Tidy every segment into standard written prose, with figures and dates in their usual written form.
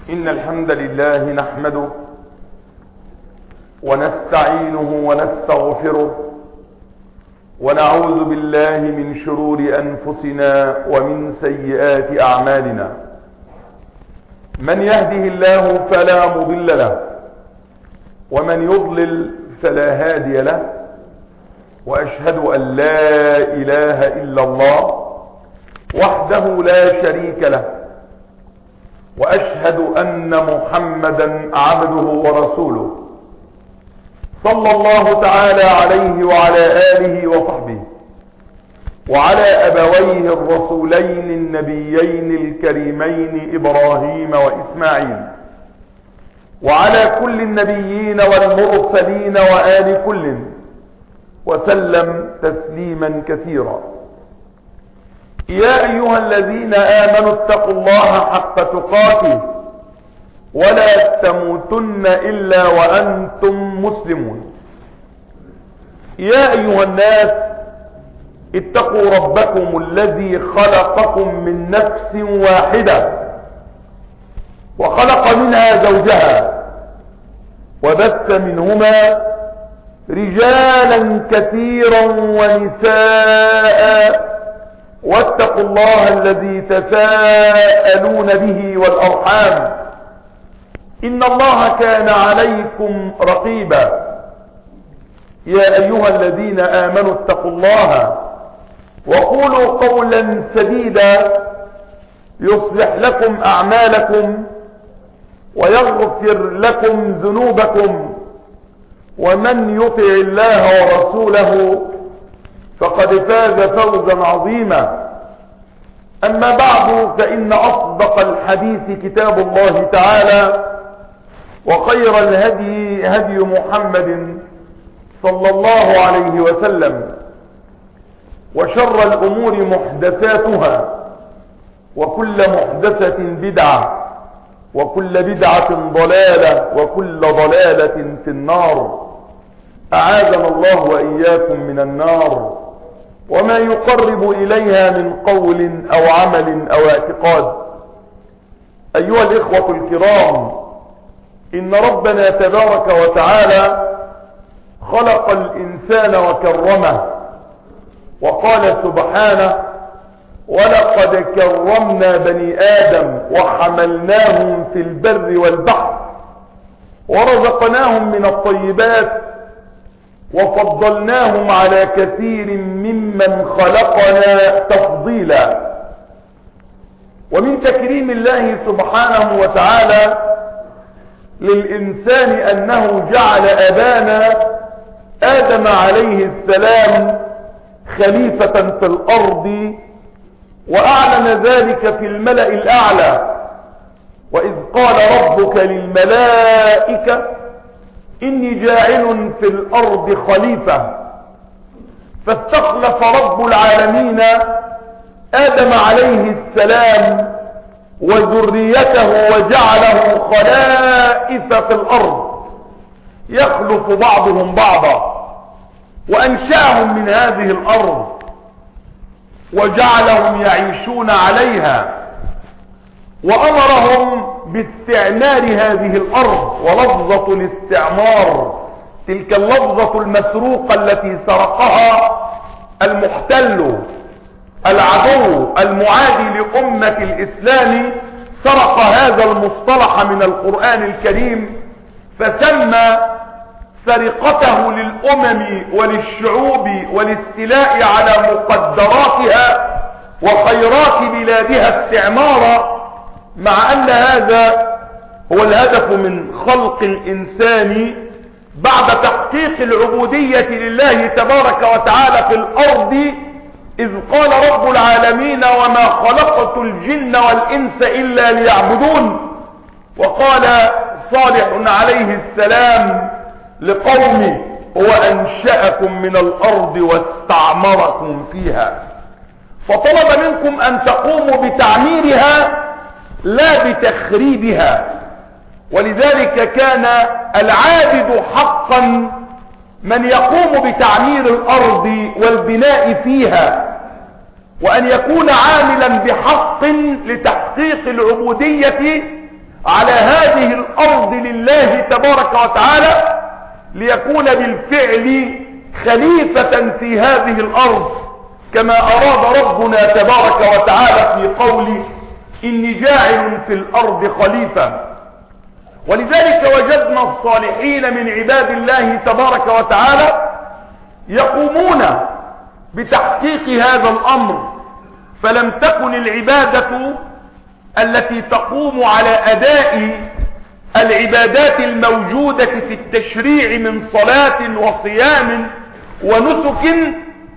إن الحمد لله نحمده ونستعينه ونستغفره ونعوذ بالله من شرور أنفسنا ومن سيئات أعمالنا. من يهده الله فلا مضل له ومن يضلل فلا هادي له، وأشهد أن لا إله إلا الله وحده لا شريك له، وأشهد أن محمدا عبده ورسوله صلى الله تعالى عليه وعلى آله وصحبه وعلى أبويه الرسولين النبيين الكريمين إبراهيم وإسماعيل، وعلى كل النبيين والمرسلين وآل كل، وسلم تسليما كثيرا. يا أيها الذين آمنوا اتقوا الله حق تقاته ولا تموتن إلا وأنتم مسلمون. يا أيها الناس اتقوا ربكم الذي خلقكم من نفس واحدة وخلق منها زوجها وبث منهما رجالا كثيرا ونساء، واتقوا الله الذي تساءلون به والأرحام إن الله كان عليكم رقيبا. يا أيها الذين آمنوا اتقوا الله وقولوا قولا سديدا يصلح لكم أعمالكم ويغفر لكم ذنوبكم، ومن يطع الله ورسوله فقد فاز فوزا عظيما. أما بعد، فإن أصدق الحديث كتاب الله تعالى، وخير الهدي هدي محمد صلى الله عليه وسلم، وشر الأمور محدثاتها، وكل محدثة بدعة، وكل بدعة ضلالة، وكل ضلالة في النار. أعاذنا الله وإياكم من النار وما يقرب إليها من قول أو عمل أو اعتقاد. أيها الإخوة الكرام، إن ربنا تبارك وتعالى خلق الإنسان وكرمه، وقال سبحانه: ولقد كرمنا بني آدم وحملناهم في البر والبحر ورزقناهم من الطيبات وفضلناهم على كثير ممن خلقنا تفضيلا. ومن تكريم الله سبحانه وتعالى للإنسان أنه جعل أبانا آدم عليه السلام خليفة في الأرض، وأعلن ذلك في الملأ الأعلى: وإذ قال ربك للملائكة إني جاعل في الأرض خليفة. فاستخلف رب العالمين آدم عليه السلام وذريته وجعله خلائف في الأرض يخلف بعضهم بعضا، وأنشأهم من هذه الأرض وجعلهم يعيشون عليها، وأمرهم باستعمار هذه الأرض. ولفظة الاستعمار تلك اللفظة المسروقة التي سرقها المحتل العدو المعادي لأمة الإسلام، سرق هذا المصطلح من القرآن الكريم، فسمى سرقته للأمم وللشعوب والاستيلاء على مقدراتها وخيرات بلادها استعمارا، مع أن هذا هو الهدف من خلق الإنسان بعد تحقيق العبودية لله تبارك وتعالى في الأرض، إذ قال رب العالمين: وما خلقت الجن والإنس إلا ليعبدون. وقال صالح عليه السلام لقومه: هو أنشأكم من الأرض واستعمركم فيها. فطلب منكم أن تقوموا بتعميرها لا بتخريبها. ولذلك كان العابد حقا من يقوم بتعمير الأرض والبناء فيها، وأن يكون عاملا بحق لتحقيق العبودية على هذه الأرض لله تبارك وتعالى ليكون بالفعل خليفة في هذه الأرض كما أراد ربنا تبارك وتعالى في قوله إني جاعل في الأرض خليفة. ولذلك وجدنا الصالحين من عباد الله تبارك وتعالى يقومون بتحقيق هذا الأمر، فلم تكن العبادة التي تقوم على أداء العبادات الموجودة في التشريع من صلاة وصيام ونسك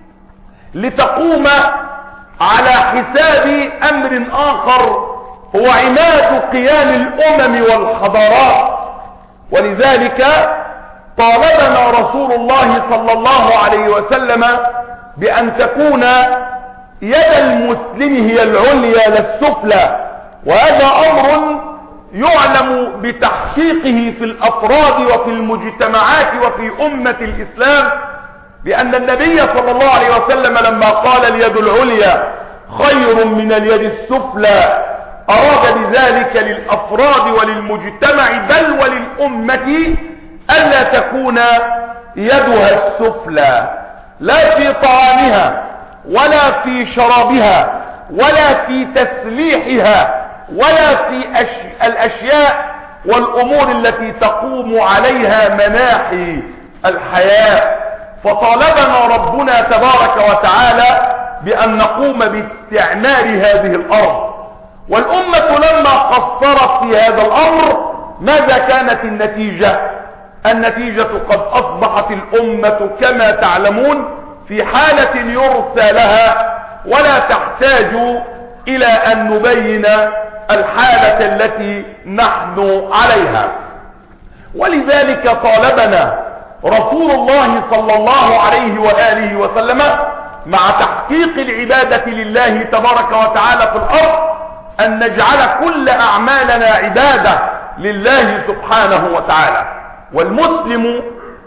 لتقوم على حساب أمر آخر هو عماد قيام الأمم والحضارات. ولذلك طالبنا رسول الله صلى الله عليه وسلم بأن تكون يد المسلم هي العليا لا السفلى، وهذا أمر يعلم بتحقيقه في الأفراد وفي المجتمعات وفي أمة الإسلام، لأن النبي صلى الله عليه وسلم لما قال اليد العليا خير من اليد السفلى أراد بذلك للأفراد وللمجتمع بل وللأمة ألا تكون يدها السفلى لا في طعامها ولا في شرابها ولا في تسليحها ولا في الأشياء والأمور التي تقوم عليها مناحي الحياة. فطالبنا ربنا تبارك وتعالى بأن نقوم باستعمار هذه الأرض، والأمة لما قصرت في هذا الأمر ماذا كانت النتيجة؟ النتيجة قد أصبحت الأمة كما تعلمون في حالة يرثى لها، ولا تحتاج إلى أن نبين الحالة التي نحن عليها. ولذلك طالبنا رسول الله صلى الله عليه وآله وسلم مع تحقيق العبادة لله تبارك وتعالى في الأرض أن نجعل كل أعمالنا عبادة لله سبحانه وتعالى. والمسلم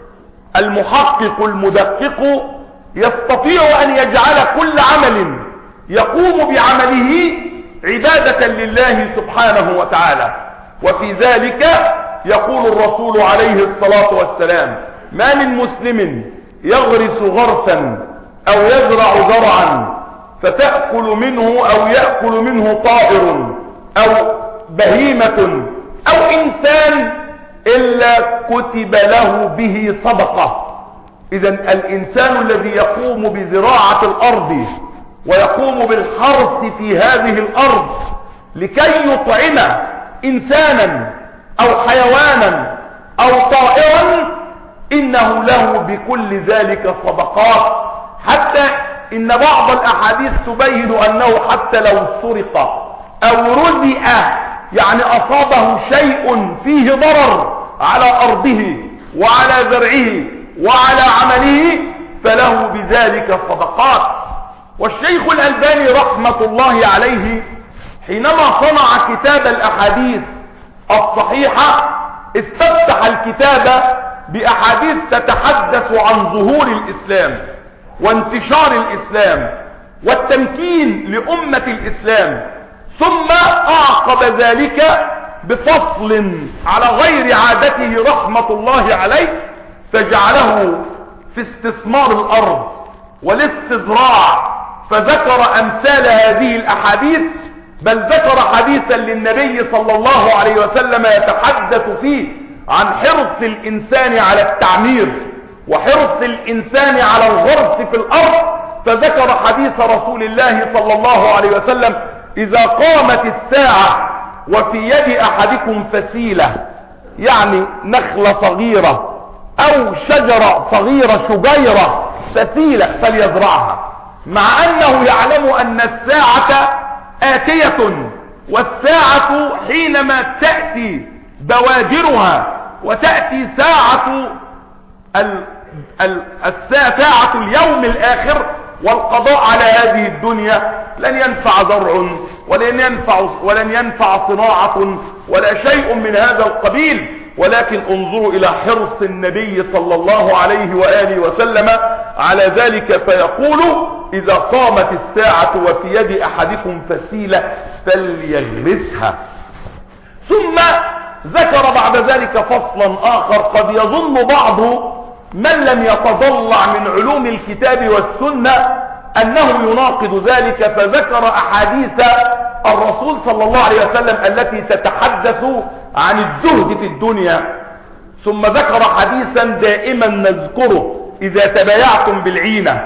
المحقق المدقق يستطيع أن يجعل كل عمل يقوم بعمله عبادة لله سبحانه وتعالى. وفي ذلك يقول الرسول عليه الصلاة والسلام: ما من مسلم يغرس غرسا أو يزرع زرعا فتأكل منه أو يأكل منه طائر أو بهيمة أو إنسان إلا كتب له به صدقة. إذن الإنسان الذي يقوم بزراعة الأرض ويقوم بالحرث في هذه الأرض لكي يطعم إنسانا أو حيوانا أو طائرا إنه له بكل ذلك صدقات، حتى إن بعض الأحاديث تبين أنه حتى لو سرق أو رزئ يعني أصابه شيء فيه ضرر على أرضه وعلى زرعه وعلى عمله فله بذلك صدقات. والشيخ الألباني رحمة الله عليه حينما صنع كتاب الأحاديث الصحيحة استفتح الكتاب بأحاديث تتحدث عن ظهور الإسلام وانتشار الإسلام والتمكين لأمة الإسلام، ثم أعقب ذلك بفصل على غير عادته رحمة الله عليه، فجعله في استثمار الأرض والاستزراع، فذكر أمثال هذه الأحاديث، بل ذكر حديثا للنبي صلى الله عليه وسلم يتحدث فيه عن حرص الإنسان على التعمير وحرص الإنسان على الغرس في الأرض، فذكر حديث رسول الله صلى الله عليه وسلم: إذا قامت الساعة وفي يد أحدكم فسيلة، يعني نخلة صغيرة أو شجرة صغيرة شجيرة فسيلة فليزرعها، مع أنه يعلم أن الساعة آتية، والساعة حينما تأتي بوادرها وتأتي ساعة ساعة اليوم الآخر والقضاء على هذه الدنيا، لن ينفع زرع ولن ينفع صناعة ولا شيء من هذا القبيل. ولكن انظروا إلى حرص النبي صلى الله عليه وآله وسلم على ذلك، فيقول: إذا قامت الساعة وفي يد أحدكم فسيلة فليغرسها. ثم ذكر بعد ذلك فصلا آخر قد يظن بعض من لم يتضلع من علوم الكتاب والسنة أنه يناقض ذلك، فذكر أحاديث الرسول صلى الله عليه وسلم التي تتحدث عن الزهد في الدنيا، ثم ذكر حديثا دائما نذكره: إذا تبايعتم بالعينة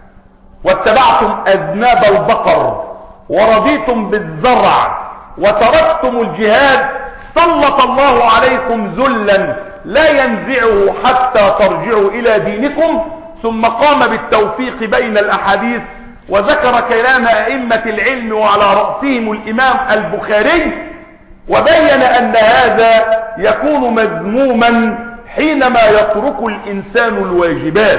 واتبعتم أذناب البقر ورضيتم بالزرع وتركتم الجهاد سلط الله عليكم ذلا لا ينزعه حتى ترجعوا إلى دينكم. ثم قام بالتوفيق بين الأحاديث وذكر كلام أئمة العلم وعلى رأسهم الإمام البخاري، وبين أن هذا يكون مذموما حينما يترك الإنسان الواجبات.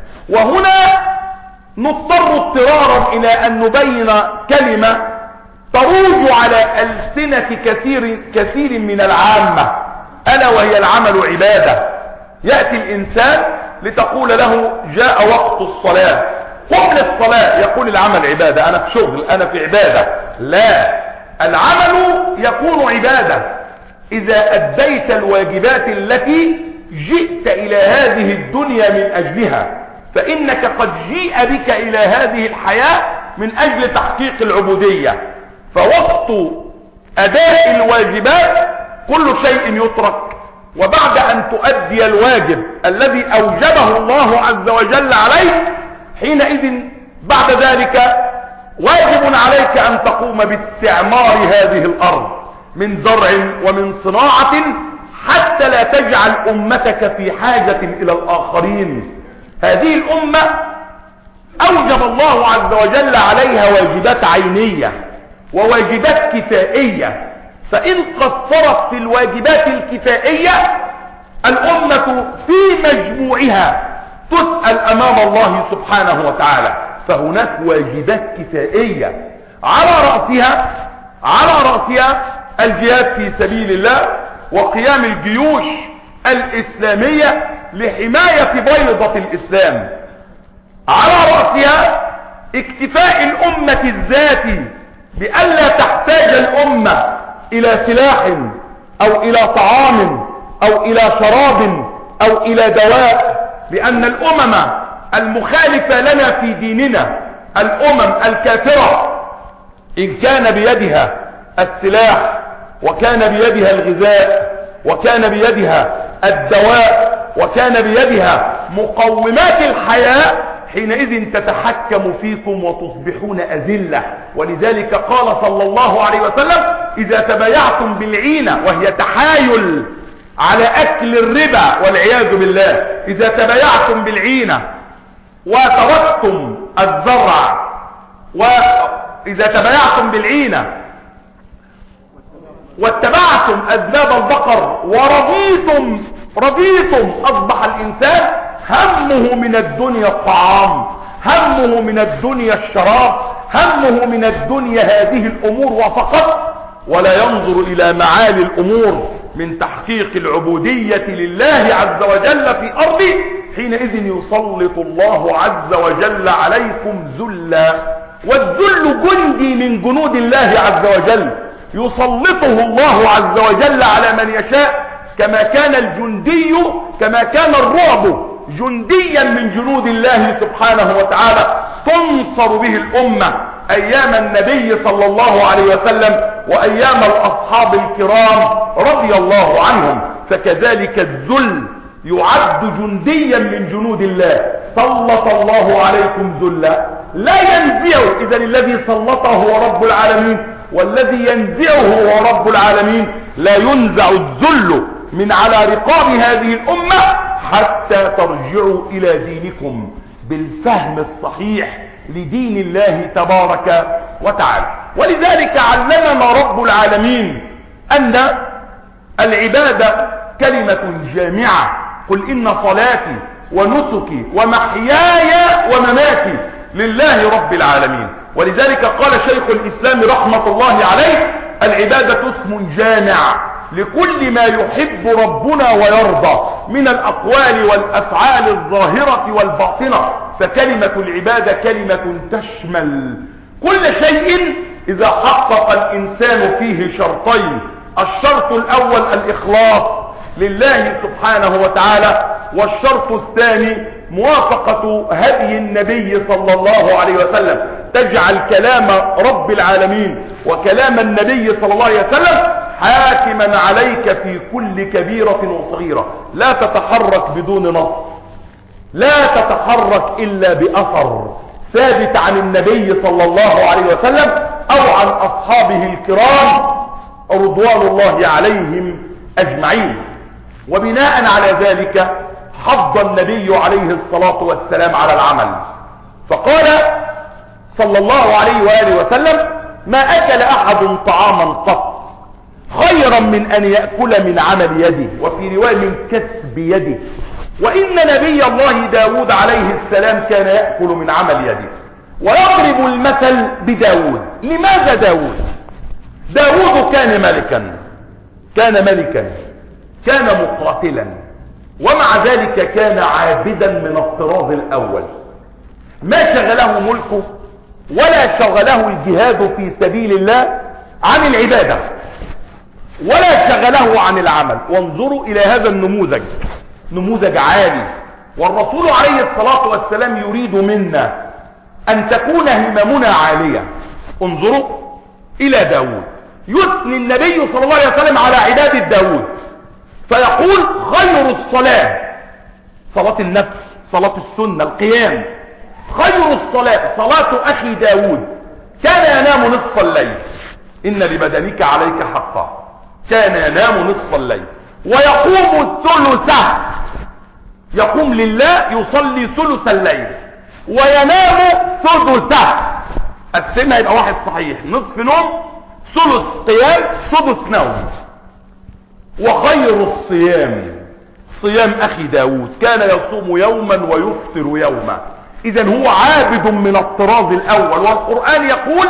وهنا نضطر اضطرارا إلى أن نبين كلمة تروج على ألسنة كثير من العامة، ألا وهي العمل عبادة. يأتي الإنسان لتقول له جاء وقت الصلاة، قم للصلاة، يقول العمل عبادة، أنا في شغل، أنا في عبادة. لا، العمل يكون عبادة إذا أديت الواجبات التي جئت إلى هذه الدنيا من أجلها، فإنك قد جيء بك إلى هذه الحياة من أجل تحقيق العبودية. فوقت أداء الواجبات كل شيء يترك، وبعد أن تؤدي الواجب الذي أوجبه الله عز وجل عليك، حينئذ بعد ذلك واجب عليك أن تقوم باستعمار هذه الأرض من زرع ومن صناعة، حتى لا تجعل أمتك في حاجة إلى الآخرين. هذه الأمة أوجب الله عز وجل عليها واجبات عينية وواجبات كفائية، فإن قصرت في الواجبات الكفائية الأمة في مجموعها تسأل أمام الله سبحانه وتعالى. فهناك واجبات كفائية على رأسها الجهاد في سبيل الله وقيام الجيوش الإسلامية لحماية بيضة الإسلام، على رأسها اكتفاء الأمة الذاتي بألا تحتاج الأمة إلى سلاح أو إلى طعام أو إلى شراب أو إلى دواء، لأن الأمم المخالفة لنا في ديننا، الأمم الكافرة، إن كان بيدها السلاح وكان بيدها الغذاء وكان بيدها الدواء وكان بيدها مقومات الحياة، حينئذ تتحكم فيكم وتصبحون أذلة. ولذلك قال صلى الله عليه وسلم: إذا تبايعتم بالعينة، وهي تحايل على أكل الربا والعياذ بالله، إذا تبايعتم بالعينة وتركتم الزرع، وإذا تبايعتم بالعينة واتبعتم أذناب البقر رضيتم، أصبح الإنسان همه من الدنيا الطعام، همه من الدنيا الشراب، همه من الدنيا هذه الأمور وفقط، ولا ينظر إلى معالي الأمور من تحقيق العبودية لله عز وجل في أرضه. حينئذ يسلط الله عز وجل عليكم ذلا، والذل جندي من جنود الله عز وجل، يسلطه الله عز وجل على من يشاء، كما كان الرعب جنديا من جنود الله سبحانه وتعالى تنصر به الأمة أيام النبي صلى الله عليه وسلم وأيام الأصحاب الكرام رضي الله عنهم. فكذلك الذل يعد جنديا من جنود الله، سلط الله عليكم ذلا لا ينزعه. إذا الذي سلطه هو رب العالمين، والذي ينزعه هو رب العالمين. لا ينزع الذل من على رقاب هذه الأمة حتى ترجعوا إلى دينكم بالفهم الصحيح لدين الله تبارك وتعالى. ولذلك علمنا رب العالمين أن العبادة كلمة جامعة: قل إن صلاتي ونسكي ومحياي ومماتي لله رب العالمين. ولذلك قال شيخ الإسلام رحمة الله عليه: العبادة اسم جامع لكل ما يحب ربنا ويرضى من الأقوال والأفعال الظاهرة والباطنة. فكلمة العبادة كلمة تشمل كل شيء إذا حقق الإنسان فيه شرطين الشرط الاول الاخلاص لله سبحانه وتعالى، والشرط الثاني موافقة هدي النبي صلى الله عليه وسلم. تجعل كلام رب العالمين وكلام النبي صلى الله عليه وسلم حاكما عليك في كل كبيرة وصغيرة. لا تتحرك بدون نص، لا تتحرك إلا بأثر ثابت عن النبي صلى الله عليه وسلم أو عن أصحابه الكرام رضوان الله عليهم أجمعين. وبناء على ذلك حض النبي عليه الصلاة والسلام على العمل، فقال صلى الله عليه وآله وسلم: ما أكل أحد طعاما قط خيرا من أن يأكل من عمل يده، وفي رواية من كسب يده. وإن نبي الله داود عليه السلام كان يأكل من عمل يده. ويضرب المثل بداود. لماذا داود؟ داود كان ملكا، كان مقاتلا، ومع ذلك كان عابدا من الطراز الأول. ما شغله ملكه ولا شغله الجهاد في سبيل الله عن العبادة، ولا شغله عن العمل. وانظروا إلى هذا النموذج، نموذج عالي. والرسول عليه الصلاة والسلام يريد منا أن تكون هممنا عالية. انظروا إلى داود، يثني النبي صلى الله عليه وسلم على عبادة داود، فيقول: خير الصلاة صلاة النفس، صلاة السنة، القيام. خير الصلاة صلاة أخي داود، كان ينام نصف الليل، إن لبدنك عليك حقا. كان ينام نصف الليل ويقوم ثلثه، يقوم لله يصلي ثلث الليل وينام ثلثه. السنة يبقى واحد صحيح، نصف نوم، ثلث قيام، ثلث نوم. وخير الصيام صيام أخي داود، كان يصوم يوما ويفطر يوما. إذن هو عابد من الطراز الأول. والقرآن يقول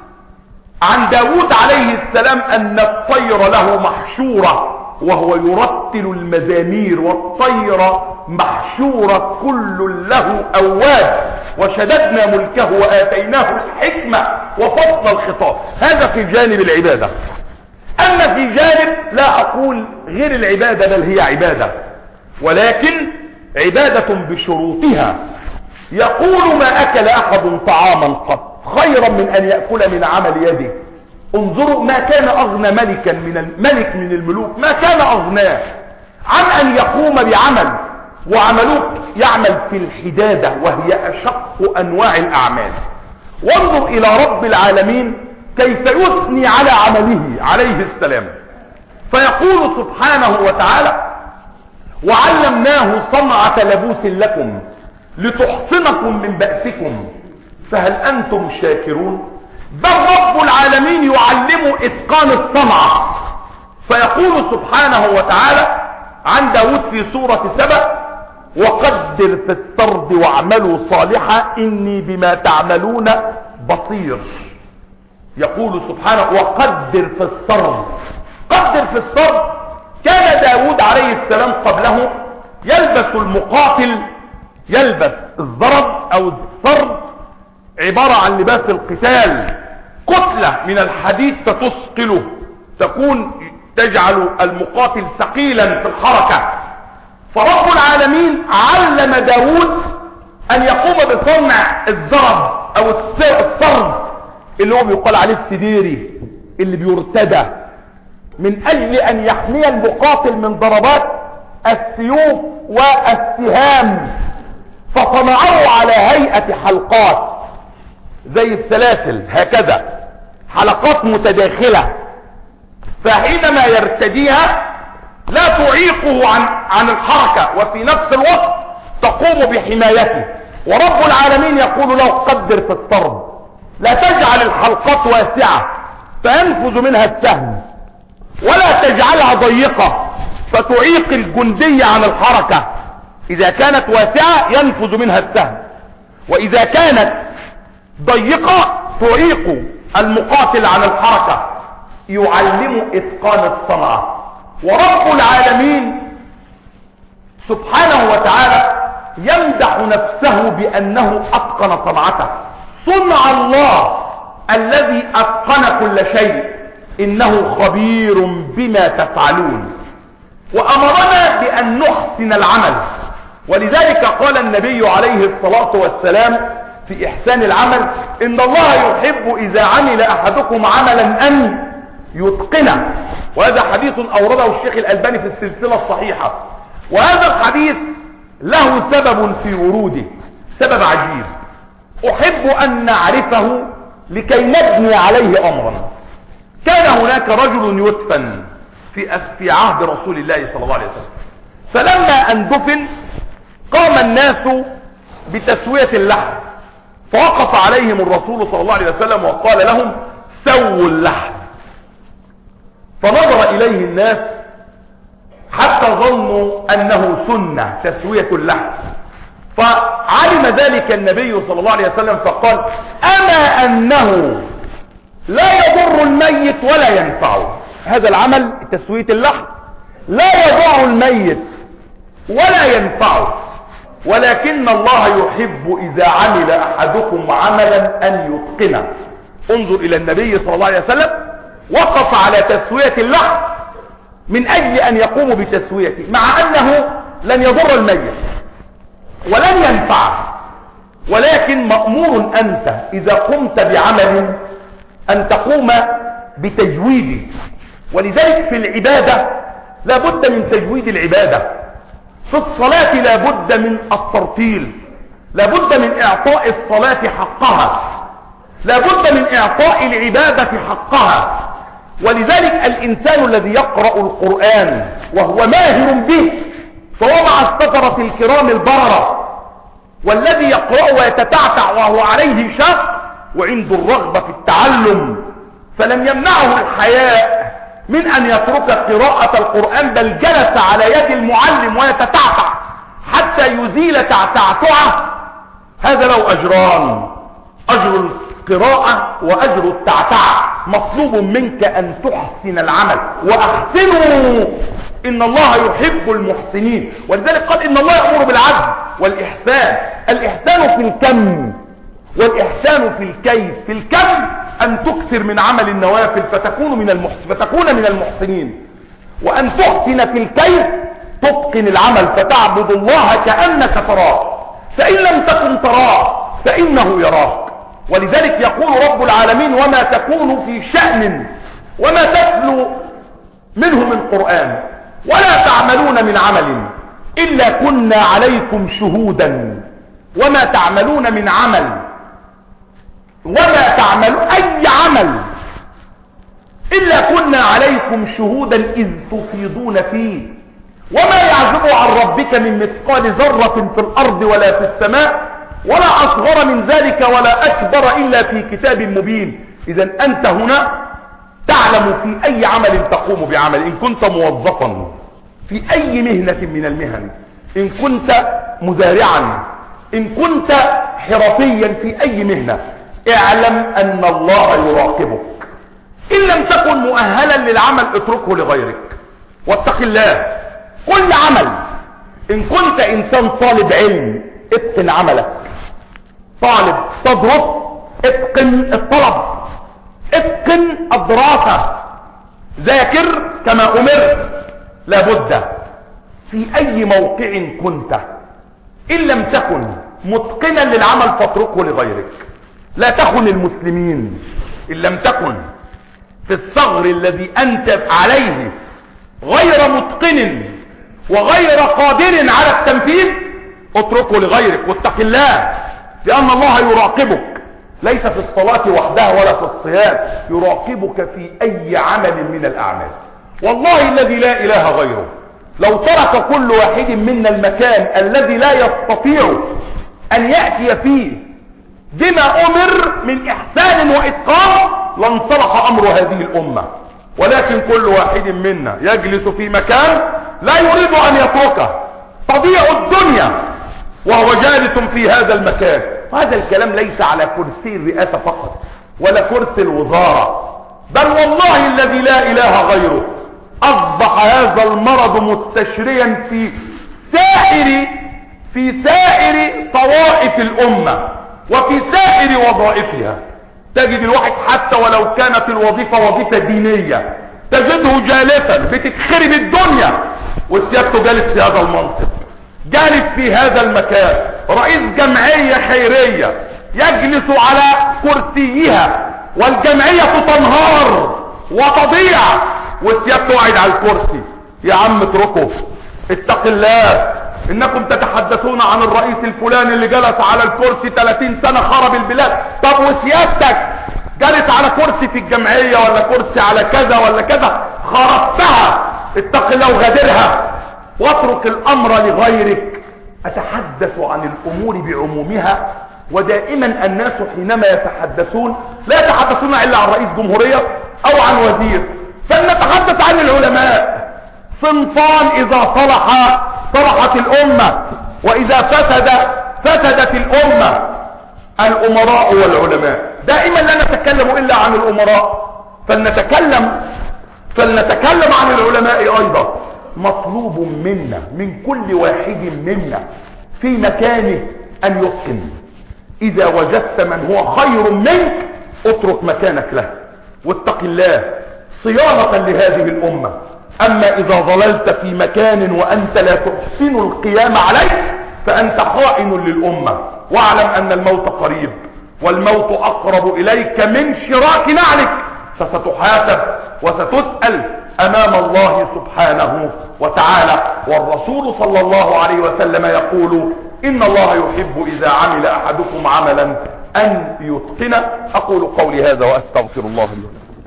عن داود عليه السلام أن الطير له محشورة، وهو يرتل المزامير، والطير محشورة كل له أواب، وشددنا ملكه وآتيناه الحكمة وفصل الخطاب. هذا في جانب العبادة. أما في جانب لا أقول غير العبادة، بل هي عبادة، ولكن عبادة بشروطها. يقول: ما أكل أحد طعاما قط خيرا من أن يأكل من عمل يده. انظروا، ما كان أغنى ملك من الملوك، ما كان أغناه عن أن يقوم بعمل، وعملوه يعمل في الحدادة وهي أشق أنواع الأعمال. وانظر إلى رب العالمين كيف يثني على عمله عليه السلام، فيقول سبحانه وتعالى: وعلمناه صنعة لبوس لكم لتحصنكم من بأسكم فهل أنتم شاكرون. بل رب العالمين يعلم إتقان الصنعة، فيقول سبحانه وتعالى عن داود في سورة سبأ: وقدر في السرد واعملوا صالحا إني بما تعملون بصير. يقول سبحانه: وقدر في السرد. قدر في السرد. كان داود عليه السلام قبله يلبس المقاتل، يلبس الزرد أو السرد، عبارة عن لباس القتال، كتلة من الحديد فتثقله، تجعل المقاتل ثقيلا في الحركة. فرب العالمين علم داود أن يقوم بصنع الزرد أو السرد، اللي هو بيقال عليه السديري، اللي بيرتدى من أجل أن يحمي المقاتل من ضربات السيوف والسهام. فصنعوه على هيئة حلقات زي السلاسل هكذا، حلقات متداخلة، فحينما يرتديها لا تعيقه عن الحركة، وفي نفس الوقت تقوم بحمايته. ورب العالمين يقول له: قدر في السرد، لا تجعل الحلقات واسعة فينفذ منها السهم، ولا تجعلها ضيقة فتعيق الجندي عن الحركة. إذا كانت واسعة ينفذ منها السهم، وإذا كانت ضيقة تعيق المقاتل عن الحركة. يعلم إتقان الصنعة. ورب العالمين سبحانه وتعالى يمدح نفسه بأنه أتقن صنعته. صنع الله الذي أتقن كل شيء. إنه خبير بما تفعلون، وأمرنا بأن نحسن العمل. ولذلك قال النبي عليه الصلاة والسلام في إحسان العمل: إن الله يحب إذا عمل أحدكم عملا أن يتقنه. وهذا حديث أورده الشيخ الألباني في السلسلة الصحيحة. وهذا الحديث له سبب في وروده، سبب عجيب أحب أن نعرفه لكي نبني عليه أمرا. كان هناك رجل يدفن في عهد رسول الله صلى الله عليه وسلم، فلما أن دفن قام الناس بتسوية اللحم، فوقف عليهم الرسول صلى الله عليه وسلم وقال لهم: سووا اللحم. فنظر إليه الناس حتى ظنوا أنه سنة تسوية اللحم، فعلم ذلك النبي صلى الله عليه وسلم فقال: أما أنه لا يضر الميت ولا ينفعه. هذا العمل تسوية اللحم لا يضر الميت ولا ينفعه، ولكن الله يحب إذا عمل أحدكم عملا أن يتقنه. انظر إلى النبي صلى الله عليه وسلم وقف على تسوية اللحم من أجل أن يقوم بتسويته، مع أنه لن يضر الميت ولن ينفعه، ولكن مأمور أنت إذا قمت بعمل أن تقوم بتجويده. ولذلك في العبادة لا بد من تجويد العبادة. في الصلاة لا بد من الترتيل، لا بد من إعطاء الصلاة حقها، لا بد من إعطاء العبادة حقها. ولذلك الإنسان الذي يقرأ القرآن وهو ماهر به فهو مع السفرة الكرام البررة، والذي يقرأ ويتتعتع وهو عليه شاق وعنده الرغبة في التعلم فلم يمنعه الحياء من أن يترك قراءة القرآن، بل جلس على يد المعلم ويتتعتع حتى يزيل تعتعتعه. هذا له أجران: أجر القراءة وأجر التعتع. مطلوب منك أن تحسن العمل، وأحسنوا إن الله يحب المحسنين. ولذلك قال: إن الله يأمر بالعدل والإحسان. الإحسان في الكم والإحسان في الكيف. في الكم أن تكثر من عمل النوافل فتكون من المحسنين، وأن تحسن في الكيف تتقن العمل فتعبد الله كأنك تراه، فإن لم تكن تراه فإنه يراك. ولذلك يقول رب العالمين: وما تكون في شأن وما تتلو منه من قرآن ولا تعملون من عمل إلا كنا عليكم شهودا. وما تعملون من عمل، وما تعملون أي عمل إلا كنا عليكم شهودا إذ تفيضون فيه، وما يعزب عن ربك من مثقال ذرة في الأرض ولا في السماء ولا أصغر من ذلك ولا أكبر إلا في كتاب مبين. إذا أنت هنا تعلم في أي عمل تقوم بعمل، إن كنت موظفا في أي مهنة من المهن، إن كنت مزارعا، إن كنت حرفيا في أي مهنة، اعلم أن الله يراقبك. إن لم تكن مؤهلا للعمل اتركه لغيرك واتق الله. كل عمل، إن كنت إنسان طالب علم اتقن عملك، طالب تدرس اتقن الطلب، اتقن الدراسة، ذاكر كما أمرت. لابد في أي موقع كنت إن لم تكن متقنا للعمل فاتركه لغيرك. لا تخن المسلمين. إن لم تكن في الثغر الذي أنت عليه غير متقن وغير قادر على التنفيذ اتركه لغيرك واتق الله، لأن الله يراقبك ليس في الصلاة وحدها ولا في الصيام، يراقبك في أي عمل من الأعمال. والله الذي لا إله غيره لو ترك كل واحد منا المكان الذي لا يستطيع أن يأتي فيه بما أمر من إحسان وإتقان لانصلح أمر هذه الأمة. ولكن كل واحد منا يجلس في مكان لا يريد أن يتركه، تضيع الدنيا وهو جالس في هذا المكان. هذا الكلام ليس على كرسي الرئاسة فقط ولا كرسي الوزارة، بل والله الذي لا إله غيره أصبح هذا المرض مستشريا في سائر طوائف الأمة وفي سائر وظائفها. تجد الواحد حتى ولو كانت الوظيفة وظيفة دينية تجده جالسا بتتخرب الدنيا وسيادته جالس في هذا المنصب، جالس في هذا المكان، رئيس جمعية خيرية يجلس على كرسيها والجمعية تنهار وتضيع وسيادته قاعد على الكرسي. يا عم اتركه، اتق الله، انكم تتحدثون عن الرئيس الفلاني اللي جلس على الكرسي 30 سنة خرب البلاد. طب وسيادتك جالس على كرسي في الجمعية ولا كرسي على كذا ولا كذا، خربتها، اتق الله وغادرها واترك الامر لغيرك. اتحدث عن الامور بعمومها، ودائما الناس حينما يتحدثون لا يتحدثون الا عن رئيس جمهورية او عن وزير، فلنتحدث عن العلماء. صنفان اذا صلحت الامة، واذا فسدت الامة، الامراء والعلماء. دائما لا نتكلم الا عن الامراء، فلنتكلم عن العلماء ايضا. مطلوب منا من كل واحد منا في مكانه ان يتقن. اذا وجدت من هو خير منك اترك مكانك له واتق الله صيانة لهذه الامة. اما اذا ظللت في مكان وانت لا تحسن القيام عليه فانت خائن للامة. واعلم ان الموت قريب، والموت اقرب اليك من شراك نعلك، فستحاسب وستسأل امام الله سبحانه وتعالى. والرسول صلى الله عليه وسلم يقول ان الله يحب اذا عمل احدكم عملا ان يتقنه. اقول قولي هذا واستغفر الله لي.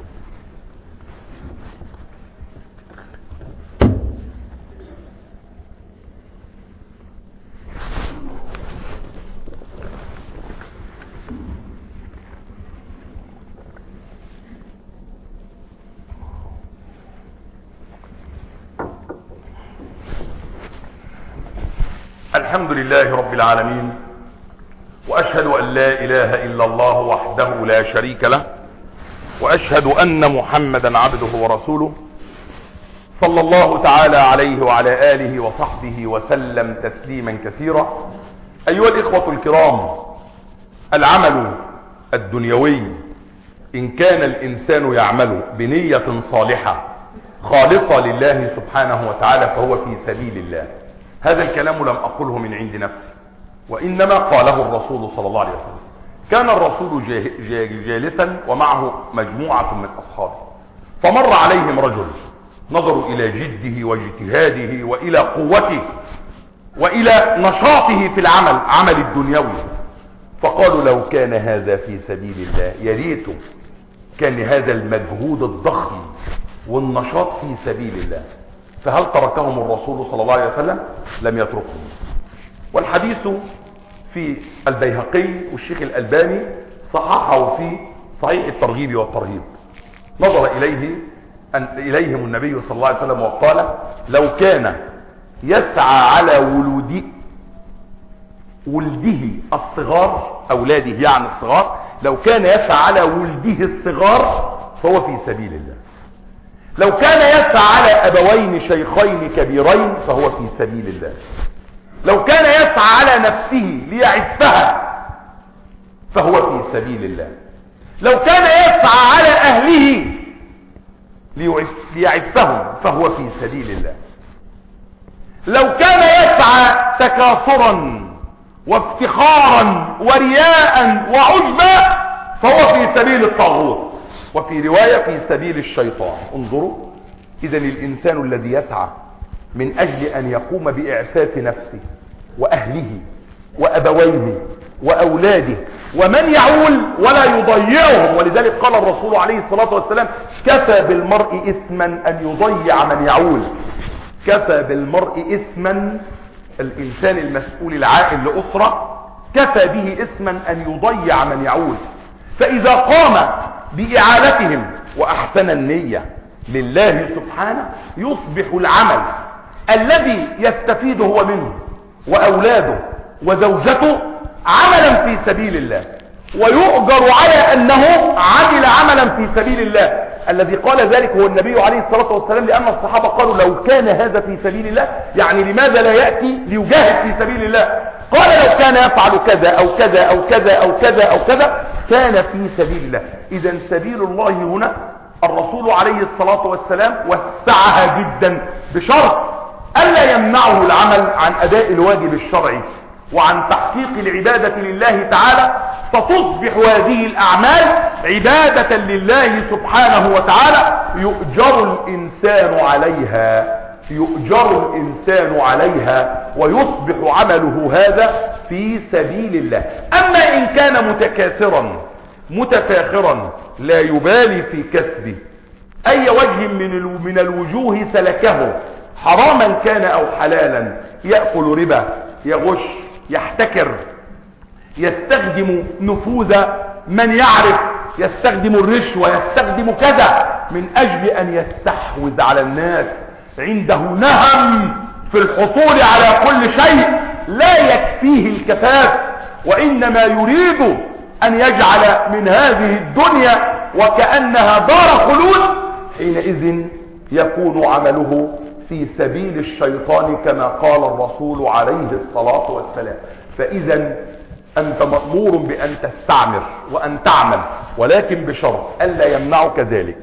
الحمد لله رب العالمين، واشهد ان لا اله الا الله وحده لا شريك له، واشهد ان محمدا عبده ورسوله صلى الله تعالى عليه وعلى اله وصحبه وسلم تسليما كثيرا. ايها الاخوة الكرام، العمل الدنيوي ان كان الانسان يعمل بنية صالحة خالصة لله سبحانه وتعالى فهو في سبيل الله. هذا الكلام لم أقله من عند نفسي، وإنما قاله الرسول صلى الله عليه وسلم. كان الرسول جالسا ومعه مجموعة من أصحابه، فمر عليهم رجل نظروا إلى جده واجتهاده وإلى قوته وإلى نشاطه في العمل، عمل الدنيوي، فقالوا لو كان هذا في سبيل الله يا ريته كان هذا المجهود الضخم والنشاط في سبيل الله. فهل تركهم الرسول صلى الله عليه وسلم؟ لم يتركهم. والحديث في البيهقي والشيخ الألباني صححه في صحيح الترغيب والترهيب. نظر إليهم النبي صلى الله عليه وسلم وقال لو كان يسعى على ولده الصغار، أولاده يعني الصغار، لو كان يسعى على ولده الصغار فهو في سبيل الله. لو كان يسعى على أبوين شيخين كبيرين فهو في سبيل الله. لو كان يسعى على نفسه ليعفها فهو في سبيل الله. لو كان يسعى على أهله ليعفهم فهو في سبيل الله. لو كان يسعى تكاثرا وافتخارا ورياء وعجبا فهو في سبيل الطاغوت، وفي رواية في سبيل الشيطان. انظروا، إذن الإنسان الذي يسعى من أجل أن يقوم بإعفاف نفسه وأهله وأبويه وأولاده ومن يعول ولا يضيعهم. ولذلك قال الرسول عليه الصلاة والسلام كفى بالمرء إثما أن يضيع من يعول. كفى بالمرء إثما، الإنسان المسؤول العائل لأسرة كفى به إثما أن يضيع من يعول. فإذا قام بإعالتهم وأحسن النية لله سبحانه يصبح العمل الذي يستفيد هو منه وأولاده وزوجته عملا في سبيل الله، ويؤجر على أنه عمل عملا في سبيل الله. الذي قال ذلك هو النبي عليه الصلاة والسلام، لأن الصحابة قالوا لو كان هذا في سبيل الله، يعني لماذا لا يأتي ليجاهد في سبيل الله؟ قال لو كان يفعل كذا أو كذا أو كذا أو كذا أو كذا كان في سبيل الله. إذا سبيل الله هنا الرسول عليه الصلاة والسلام وسعها جدا بشرط ألا يمنعه العمل عن أداء الواجب الشرعي وعن تحقيق العبادة لله تعالى، فتصبح هذه الأعمال عبادة لله سبحانه وتعالى يؤجر الإنسان عليها ويصبح عمله هذا في سبيل الله. أما إن كان متكاثرا متفاخرا لا يبالي في كسبه أي وجه من الوجوه سلكه، حراما كان أو حلالا، يأكل ربا، يغش، يحتكر، يستخدم نفوذ من يعرف، يستخدم الرشوة، يستخدم كذا من أجل أن يستحوذ على الناس، عنده نهم في الحصول على كل شيء لا يكفيه الكفاف، وإنما يريد أن يجعل من هذه الدنيا وكأنها دار خلود، حينئذ يكون عمله في سبيل الشيطان كما قال الرسول عليه الصلاة والسلام. فإذا أنت مأمور بأن تستعمر وأن تعمل، ولكن بشرط ألا يمنعك ذلك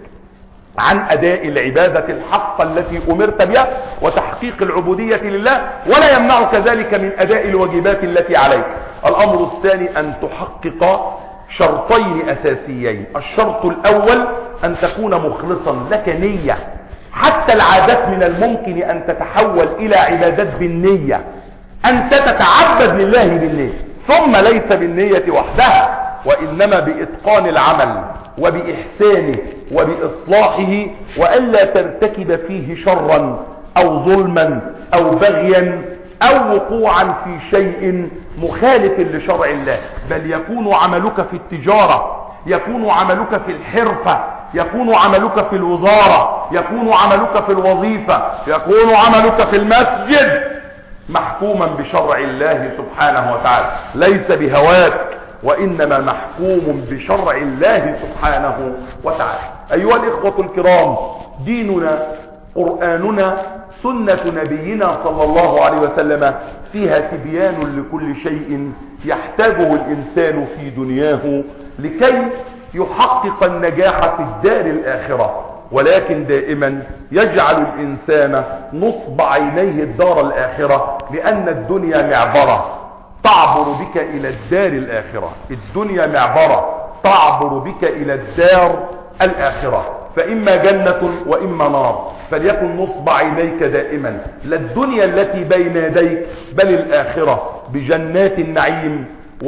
عن أداء العبادة الحقة التي أمرت بها وتحقيق العبودية لله، ولا يمنعك ذلك من أداء الواجبات التي عليك. الأمر الثاني أن تحقق شرطين أساسيين. الشرط الأول أن تكون مخلصا، لك نية. حتى العادات من الممكن أن تتحول إلى عبادات بالنية، أنت تتعبد لله بالنية، ثم ليس بالنية وحدها وإنما بإتقان العمل وبإحسانه وبإصلاحه، وألا ترتكب فيه شرا أو ظلما أو بغيا أو وقوعا في شيء مخالف لشرع الله، بل يكون عملك في التجارة، يكون عملك في الحرفة، يكون عملك في الوزارة، يكون عملك في الوظيفة، يكون عملك في المسجد محكوما بشرع الله سبحانه وتعالى، ليس بهواك وإنما محكوم بشرع الله سبحانه وتعالى. أيها الإخوة الكرام، ديننا قرآننا سنة نبينا صلى الله عليه وسلم فيها تبيان لكل شيء يحتاجه الإنسان في دنياه لكي يحقق النجاح في الدار الآخرة، ولكن دائما يجعل الإنسان نصب عينيه الدار الآخرة، لأن الدنيا معبرة تعبر بك إلى الدار الآخرة. الدنيا معبرة تعبر بك إلى الدار الآخرة، فإما جنة وإما نار، فليكن نصب عينيك دائما لا الدنيا التي بين يديك بل الآخرة بجنات النعيم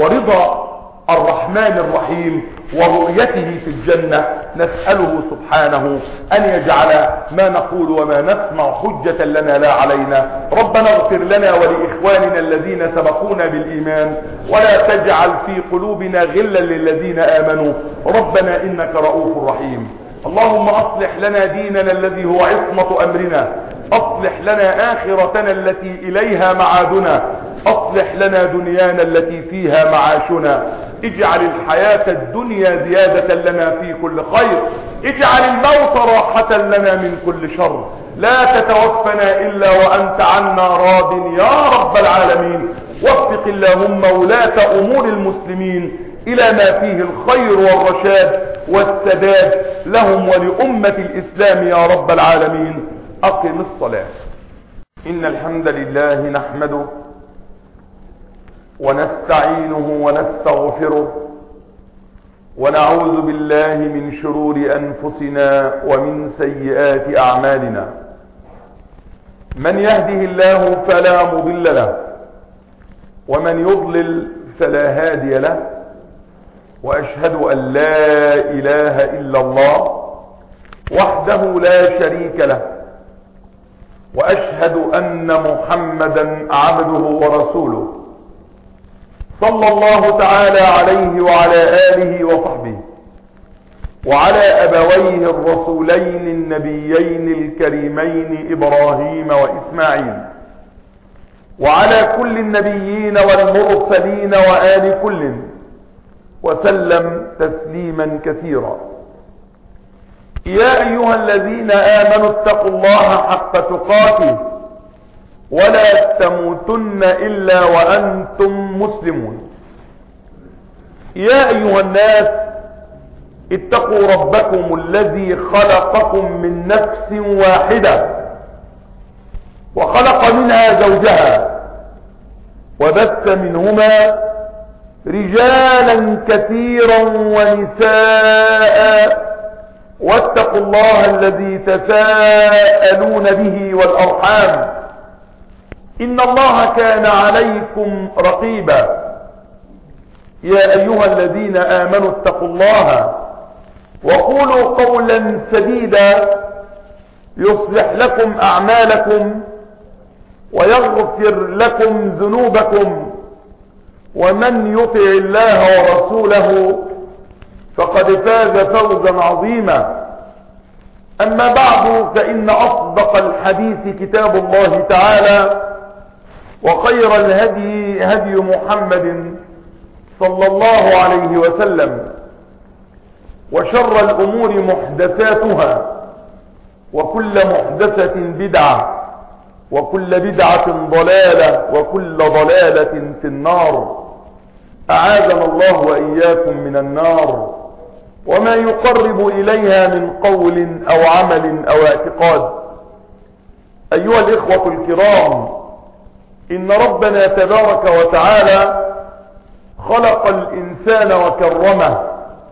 ورضا الرحمن الرحيم ورؤيته في الجنة. نسأله سبحانه أن يجعل ما نقول وما نسمع حجة لنا لا علينا. ربنا اغفر لنا ولإخواننا الذين سبقونا بالإيمان، ولا تجعل في قلوبنا غلا للذين آمنوا، ربنا إنك رؤوف رحيم. اللهم أصلح لنا ديننا الذي هو عصمة أمرنا، أصلح لنا آخرتنا التي إليها معادنا، أصلح لنا دنيانا التي فيها معاشنا، اجعل الحياة الدنيا زيادة لنا في كل خير، اجعل الموت راحة لنا من كل شر، لا تتوفنا إلا وأنت عنا راض يا رب العالمين. وفق اللهم ولاة أمور المسلمين إلى ما فيه الخير والرشاد والسداد لهم ولأمة الإسلام يا رب العالمين. أقم الصلاة. إن الحمد لله نحمده ونستعينه ونستغفره ونعوذ بالله من شرور أنفسنا ومن سيئات أعمالنا. من يهده الله فلا مضل له ومن يضلل فلا هادي له، وأشهد أن لا إله إلا الله وحده لا شريك له، وأشهد أن محمدا عبده ورسوله صلى الله تعالى عليه وعلى آله وصحبه وعلى أبويه الرسولين النبيين الكريمين إبراهيم وإسماعيل، وعلى كل النبيين والمرسلين وآل كل، وسلم تسليما كثيرا. يا أيها الذين آمنوا اتقوا الله حق تقاته ولا تموتن إلا وأنتم مسلمون. يا أيها الناس اتقوا ربكم الذي خلقكم من نفس واحدة وخلق منها زوجها وبث منهما رجالا كثيرا ونساء واتقوا الله الذي تساءلون به والأرحام إن الله كان عليكم رقيبا يا أيها الذين آمنوا اتقوا الله وقولوا قولا سديدا يصلح لكم أعمالكم ويغفر لكم ذنوبكم ومن يطع الله ورسوله فقد فاز فوزا عظيما أما بعد فإن أصدق الحديث كتاب الله تعالى وخير الهدي هدي محمد صلى الله عليه وسلم وشر الأمور محدثاتها وكل محدثة بدعة وكل بدعة ضلالة وكل ضلالة في النار أعاذنا الله وإياكم من النار وما يقرب إليها من قول أو عمل أو اعتقاد. أيها الإخوة الكرام، إن ربنا تبارك وتعالى خلق الإنسان وكرمه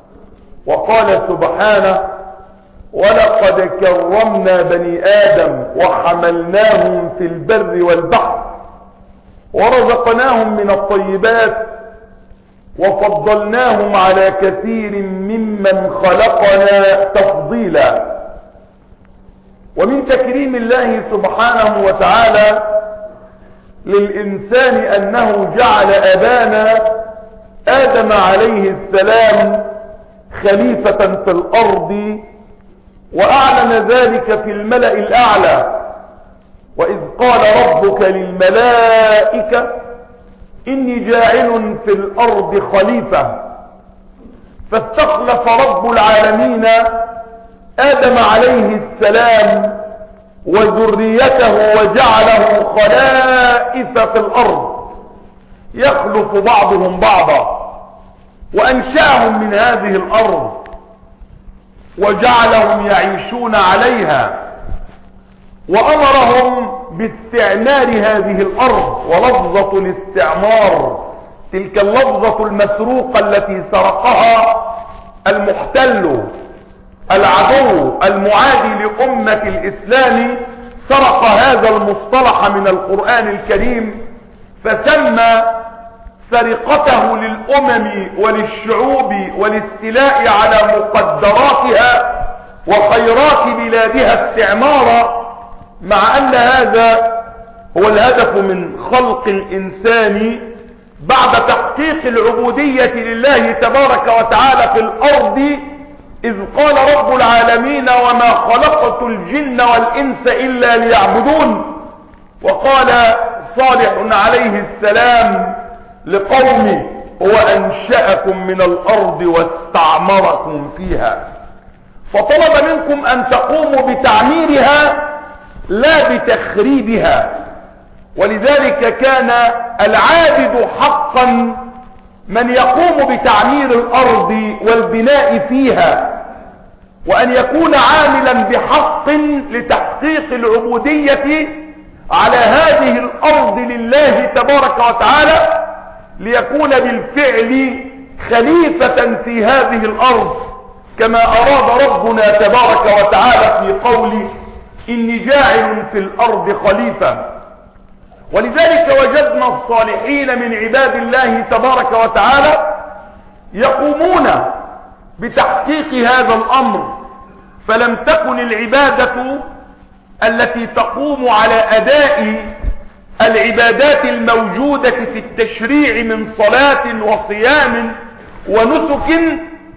وقال سبحانه ولقد كرمنا بني آدم وحملناهم في البر والبحر ورزقناهم من الطيبات وفضلناهم على كثير ممن خلقنا تفضيلا. ومن تكريم الله سبحانه وتعالى للإنسان أنه جعل أبانا آدم عليه السلام خليفة في الأرض وأعلن ذلك في الملأ الأعلى وإذ قال ربك للملائكة إني جاعل في الأرض خليفة فاستخلف رب العالمين آدم عليه السلام وذريته وجعله خلائف في الأرض يخلف بعضهم بعضا وأنشأهم من هذه الأرض وجعلهم يعيشون عليها وأمرهم باستعمار هذه الأرض. ولفظة الاستعمار تلك اللفظة المسروقة التي سرقها المحتل العدو المعادي لأمة الإسلام، سرق هذا المصطلح من القرآن الكريم فسمى سرقته للأمم وللشعوب والاستيلاء على مقدراتها وخيرات بلادها استعمارا، مع أن هذا هو الهدف من خلق الإنسان بعد تحقيق العبودية لله تبارك وتعالى في الأرض، إذ قال رب العالمين وما خلقت الجن والإنس إلا ليعبدون. وقال صالح عليه السلام لقومه هو أنشأكم من الأرض واستعمركم فيها، فطلب منكم أن تقوموا بتعميرها لا بتخريبها. ولذلك كان العابد حقا من يقوم بتعمير الأرض والبناء فيها، وأن يكون عاملا بحق لتحقيق العبودية على هذه الأرض لله تبارك وتعالى، ليكون بالفعل خليفة في هذه الأرض كما أراد ربنا تبارك وتعالى في قوله إني جاعل في الأرض خليفة. ولذلك وجدنا الصالحين من عباد الله تبارك وتعالى يقومون بتحقيق هذا الأمر، فلم تكن العبادة التي تقوم على أداء العبادات الموجودة في التشريع من صلاة وصيام ونسك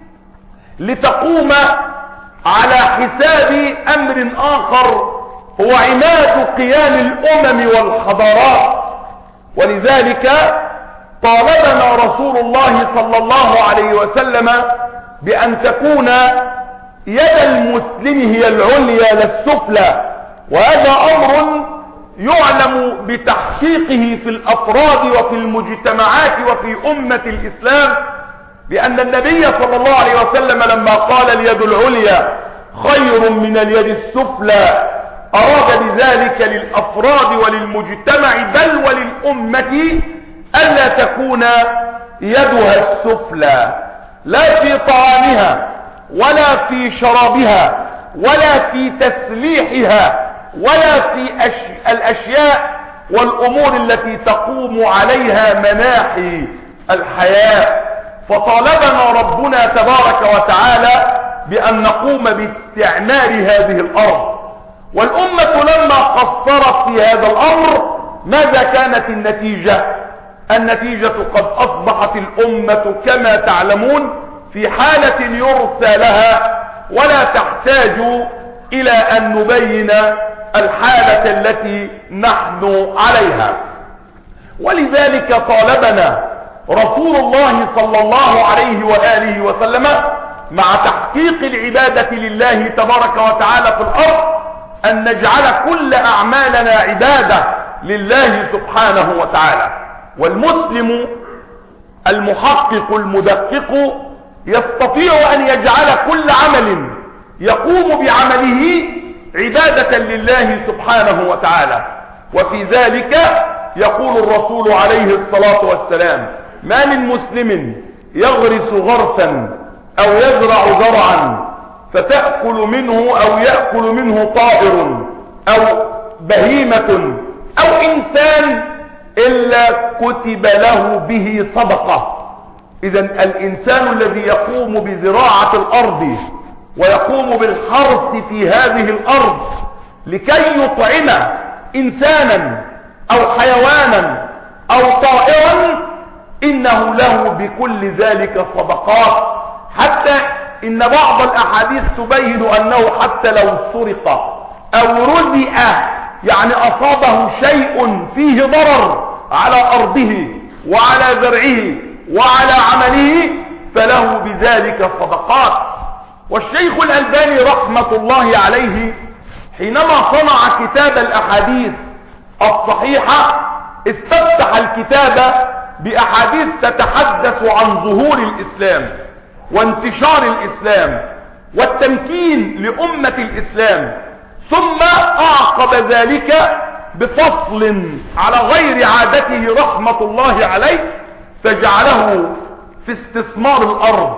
لتقوم على حساب أمر آخر هو عماد قيام الأمم والحضارات. ولذلك طالبنا رسول الله صلى الله عليه وسلم بأن تكون يد المسلم هي العليا لا السفلى، وهذا أمر يعلم بتحقيقه في الأفراد وفي المجتمعات وفي أمة الإسلام لأن النبي صلى الله عليه وسلم لما قال اليد العليا خير من اليد السفلى أراد بذلك للأفراد وللمجتمع بل وللأمة ألا تكون يدها السفلى لا في طعامها ولا في شرابها ولا في تسليحها ولا في الأشياء والأمور التي تقوم عليها مناحي الحياة. فطالبنا ربنا تبارك وتعالى بأن نقوم باستعمار هذه الأرض، والأمة لما قصرت في هذا الأمر ماذا كانت النتيجة؟ النتيجة قد أصبحت الأمة كما تعلمون في حالة يرثى لها، ولا تحتاج إلى أن نبين الحالة التي نحن عليها. ولذلك طالبنا رسول الله صلى الله عليه وآله وسلم مع تحقيق العبادة لله تبارك وتعالى في الأرض أن نجعل كل أعمالنا عبادة لله سبحانه وتعالى. والمسلم المحقق المدقق يستطيع أن يجعل كل عمل يقوم بعمله عبادة لله سبحانه وتعالى. وفي ذلك يقول الرسول عليه الصلاة والسلام: ما من مسلم يغرس غرسا أو يزرع زرعا فتأكل منه أو يأكل منه طائر أو بهيمة أو إنسان إلا كتب له به صدقة. إذن الإنسان الذي يقوم بزراعة الأرض ويقوم بالحرث في هذه الأرض لكي يطعم إنسانا أو حيوانا أو طائرا إنه له بكل ذلك صدقات، حتى إن بعض الأحاديث تبين أنه حتى لو سرق أو رزئ يعني أصابه شيء فيه ضرر على أرضه وعلى زرعه وعلى عمله فله بذلك صدقات. والشيخ الألباني رحمة الله عليه حينما صنع كتاب الأحاديث الصحيحة استفتح الكتاب بأحاديث تتحدث عن ظهور الإسلام وانتشار الإسلام والتمكين لأمة الإسلام، ثم أعقب ذلك بفصل على غير عادته رحمة الله عليه فجعله في استثمار الأرض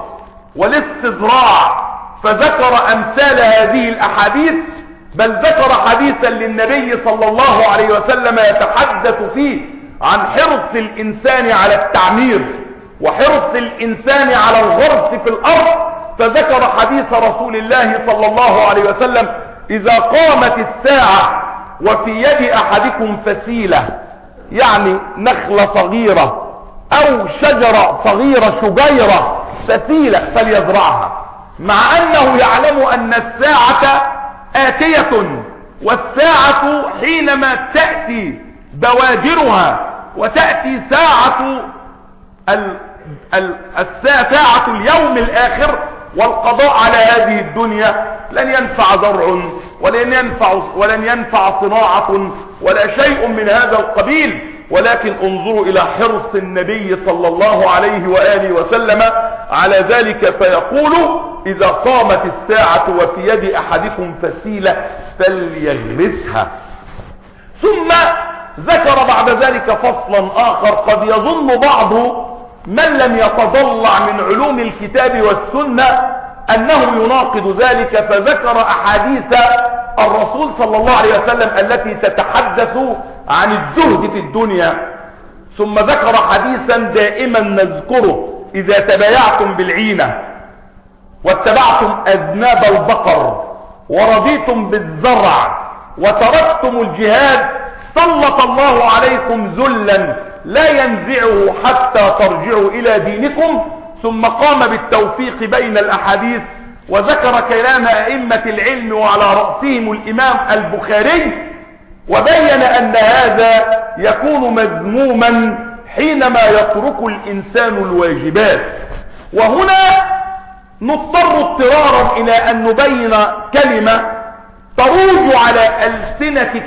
والاستزراع، فذكر أمثال هذه الأحاديث، بل ذكر حديثا للنبي صلى الله عليه وسلم يتحدث فيه عن حرص الإنسان على التعمير وحرص الإنسان على الغرس في الأرض، فذكر حديث رسول الله صلى الله عليه وسلم: إذا قامت الساعة وفي يد أحدكم فسيلة، يعني نخلة صغيرة أو شجرة صغيرة شجيرة فسيلة فليزرعها، مع أنه يعلم أن الساعة آتية، والساعة حينما تأتي بوادرها وتأتي ساعة ساعة اليوم الآخر والقضاء على هذه الدنيا، لن ينفع زرع ولن ينفع صناعة ولا شيء من هذا القبيل. ولكن انظروا إلى حرص النبي صلى الله عليه وآله وسلم على ذلك، فيقول: إذا قامت الساعة وفي يد أحدكم فسيلة فليغرسها. ثم ذكر بعد ذلك فصلا آخر قد يظن بعض من لم يتضلع من علوم الكتاب والسنة أنه يناقض ذلك، فذكر أحاديث الرسول صلى الله عليه وسلم التي تتحدث عن الزهد في الدنيا، ثم ذكر حديثا دائما نذكره: إذا تبايعتم بالعينة واتبعتم أذناب البقر ورضيتم بالزرع وتركتم الجهاد سلط الله عليكم ذلا لا ينزعه حتى ترجعوا إلى دينكم. ثم قام بالتوفيق بين الأحاديث وذكر كلام أئمة العلم وعلى رأسهم الإمام البخاري، وبين أن هذا يكون مذموما حينما يترك الإنسان الواجبات. وهنا نضطر اضطرارا إلى أن نبين كلمة تروج على ألسنة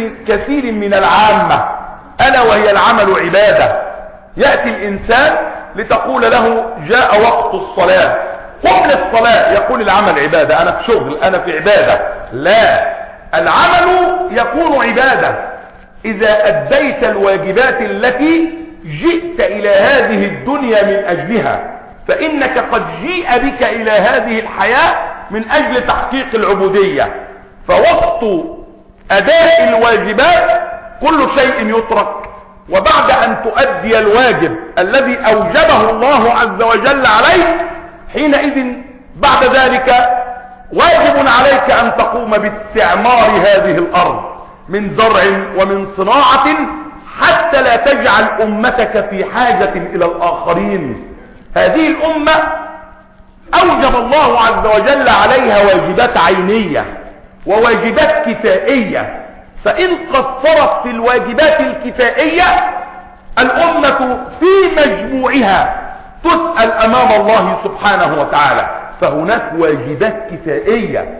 كثير من العامة، ألا وهي العمل عبادة. يأتي الإنسان لتقول له جاء وقت الصلاة، قم للصلاة، يقول العمل عبادة، انا في شغل، انا في عبادة. لا، العمل يكون عبادة اذا اديت الواجبات التي جئت الى هذه الدنيا من اجلها، فانك قد جيء بك الى هذه الحياة من اجل تحقيق العبودية. فوقت اداء الواجبات كل شيء يترك، وبعد ان تؤدي الواجب الذي اوجبه الله عز وجل عليك، حينئذ بعد ذلك واجب عليك ان تقوم باستعمار هذه الارض من زرع ومن صناعة، حتى لا تجعل امتك في حاجة الى الاخرين. هذه الامة اوجب الله عز وجل عليها واجبات عينية وواجبات كفائية، فإن قصرت في الواجبات الكفائية الأمة في مجموعها تسأل أمام الله سبحانه وتعالى. فهناك واجبات كفائية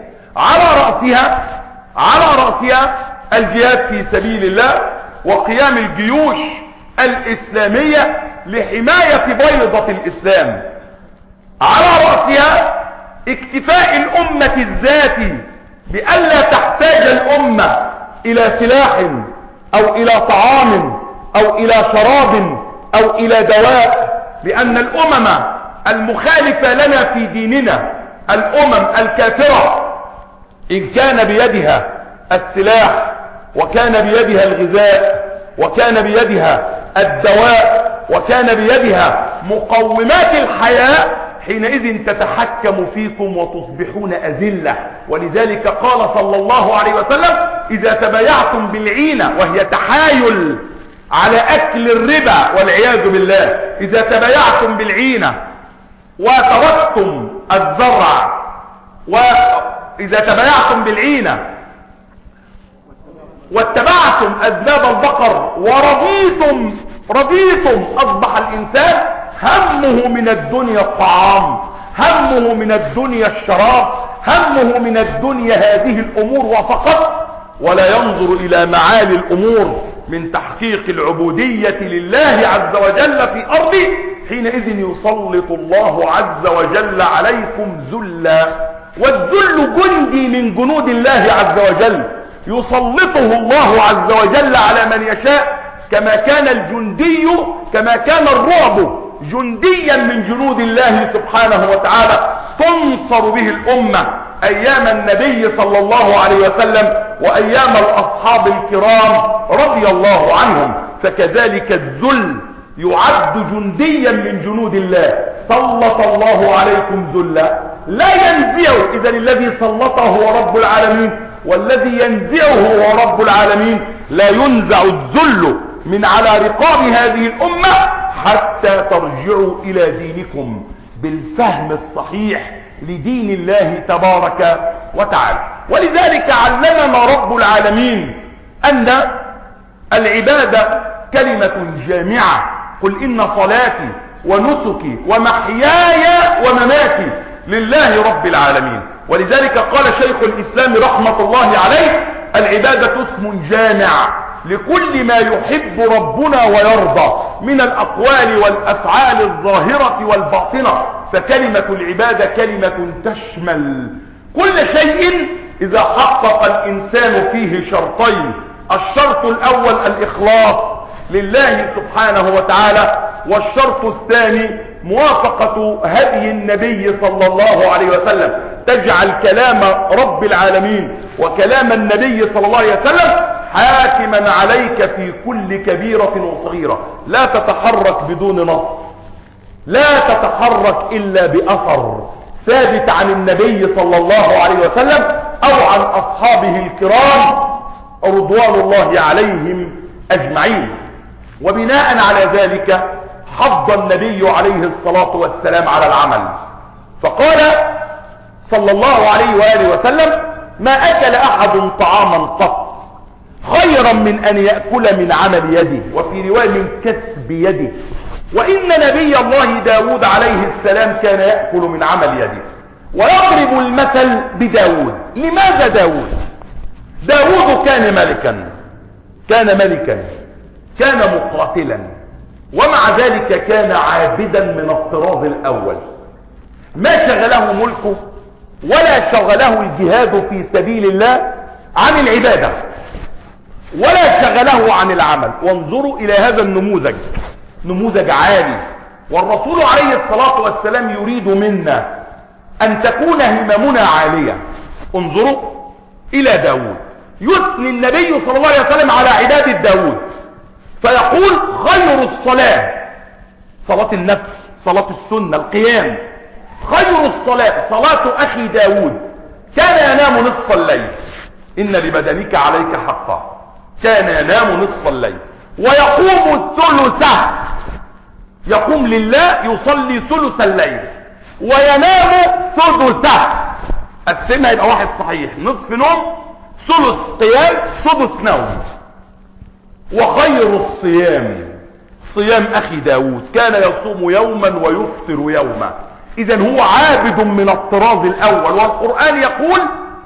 على رأسها الجهاد في سبيل الله، وقيام الجيوش الإسلامية لحماية بيضة الإسلام، على رأسها اكتفاء الأمة الذاتي بألا تحتاج الأمة الى سلاح او الى طعام او الى شراب او الى دواء، لان الامم المخالفة لنا في ديننا، الامم الكافرة، ان كان بيدها السلاح وكان بيدها الغذاء وكان بيدها الدواء وكان بيدها مقومات الحياة، حينئذ تتحكم فيكم وتصبحون أذلة. ولذلك قال صلى الله عليه وسلم: إذا تبايعتم بالعينة، وهي تحايل على أكل الربا والعياذ بالله، إذا تبايعتم بالعينة وتركتم الزرع، وإذا تبايعتم بالعينة واتبعتم أذناب البقر ورضيتم، أصبح الإنسان همه من الدنيا الطعام، همه من الدنيا الشراب، همه من الدنيا هذه الأمور وفقط، ولا ينظر إلى معالي الأمور من تحقيق العبودية لله عز وجل في أرضه. حينئذ يسلط الله عز وجل عليكم ذلا، والذل جندي من جنود الله عز وجل، يسلطه الله عز وجل على من يشاء، كما كان الرعب جنديا من جنود الله سبحانه وتعالى تنصر به الأمة أيام النبي صلى الله عليه وسلم وأيام الأصحاب الكرام رضي الله عنهم. فكذلك الذل يعد جنديا من جنود الله، سلط الله عليكم ذلا لا ينزعه. إذا الذي سلطه هو رب العالمين، والذي ينزعه هو رب العالمين. لا ينزع الذل من على رقاب هذه الأمة حتى ترجعوا إلى دينكم بالفهم الصحيح لدين الله تبارك وتعالى. ولذلك علمنا رب العالمين أن العبادة كلمة جامعة: قل إن صلاتي ونسكي ومحياي ومماتي لله رب العالمين. ولذلك قال شيخ الإسلام رحمة الله عليه: العبادة اسم جامع لكل ما يحب ربنا ويرضى من الأقوال والأفعال الظاهرة والباطنة. فكلمة العبادة كلمة تشمل كل شيء إذا حقق الإنسان فيه شرطين: الشرط الأول الإخلاص لله سبحانه وتعالى، والشرط الثاني موافقة هدي النبي صلى الله عليه وسلم. تجعل كلام رب العالمين وكلام النبي صلى الله عليه وسلم حاكما عليك في كل كبيرة وصغيرة، لا تتحرك بدون نص، لا تتحرك إلا بأثر ثابت عن النبي صلى الله عليه وسلم أو عن أصحابه الكرام رضوان الله عليهم أجمعين. وبناء على ذلك حض النبي عليه الصلاة والسلام على العمل، فقال صلى الله عليه وآله وسلم: ما أكل أحد طعاما قط خيرا من أن يأكل من عمل يده، وفي رواية من كسب يده. وإن نبي الله داود عليه السلام كان يأكل من عمل يده. ويضرب المثل بداود. لماذا داود؟ داود كان ملكا، كان مقاتلا، ومع ذلك كان عابدا من الطراز الأول، ما شغله ملكه ولا شغله الجهاد في سبيل الله عن العبادة ولا شغله عن العمل. وانظروا إلى هذا النموذج، نموذج عالي. والرسول عليه الصلاة والسلام يريد منا أن تكون هممنا عالية. انظروا إلى داود، يثني النبي صلى الله عليه وسلم على عبادة داود فيقول خير الصلاة صلاة النفس، صلاة السنة، القيام. خير الصلاة صلاة أخي داود، كان ينام نصف الليل، إن لبدنك عليك حقا، كان ينام نصف الليل ويقوم ثلثه، يقوم لله يصلي ثلث الليل وينام ثلثه. السنة يبقى واحد صحيح، نصف نوم، ثلث قيام، سدس نوم. وخير الصيام صيام أخي داود، كان يصوم يوما ويفطر يوما. إذن هو عابد من الطراز الأول. والقرآن يقول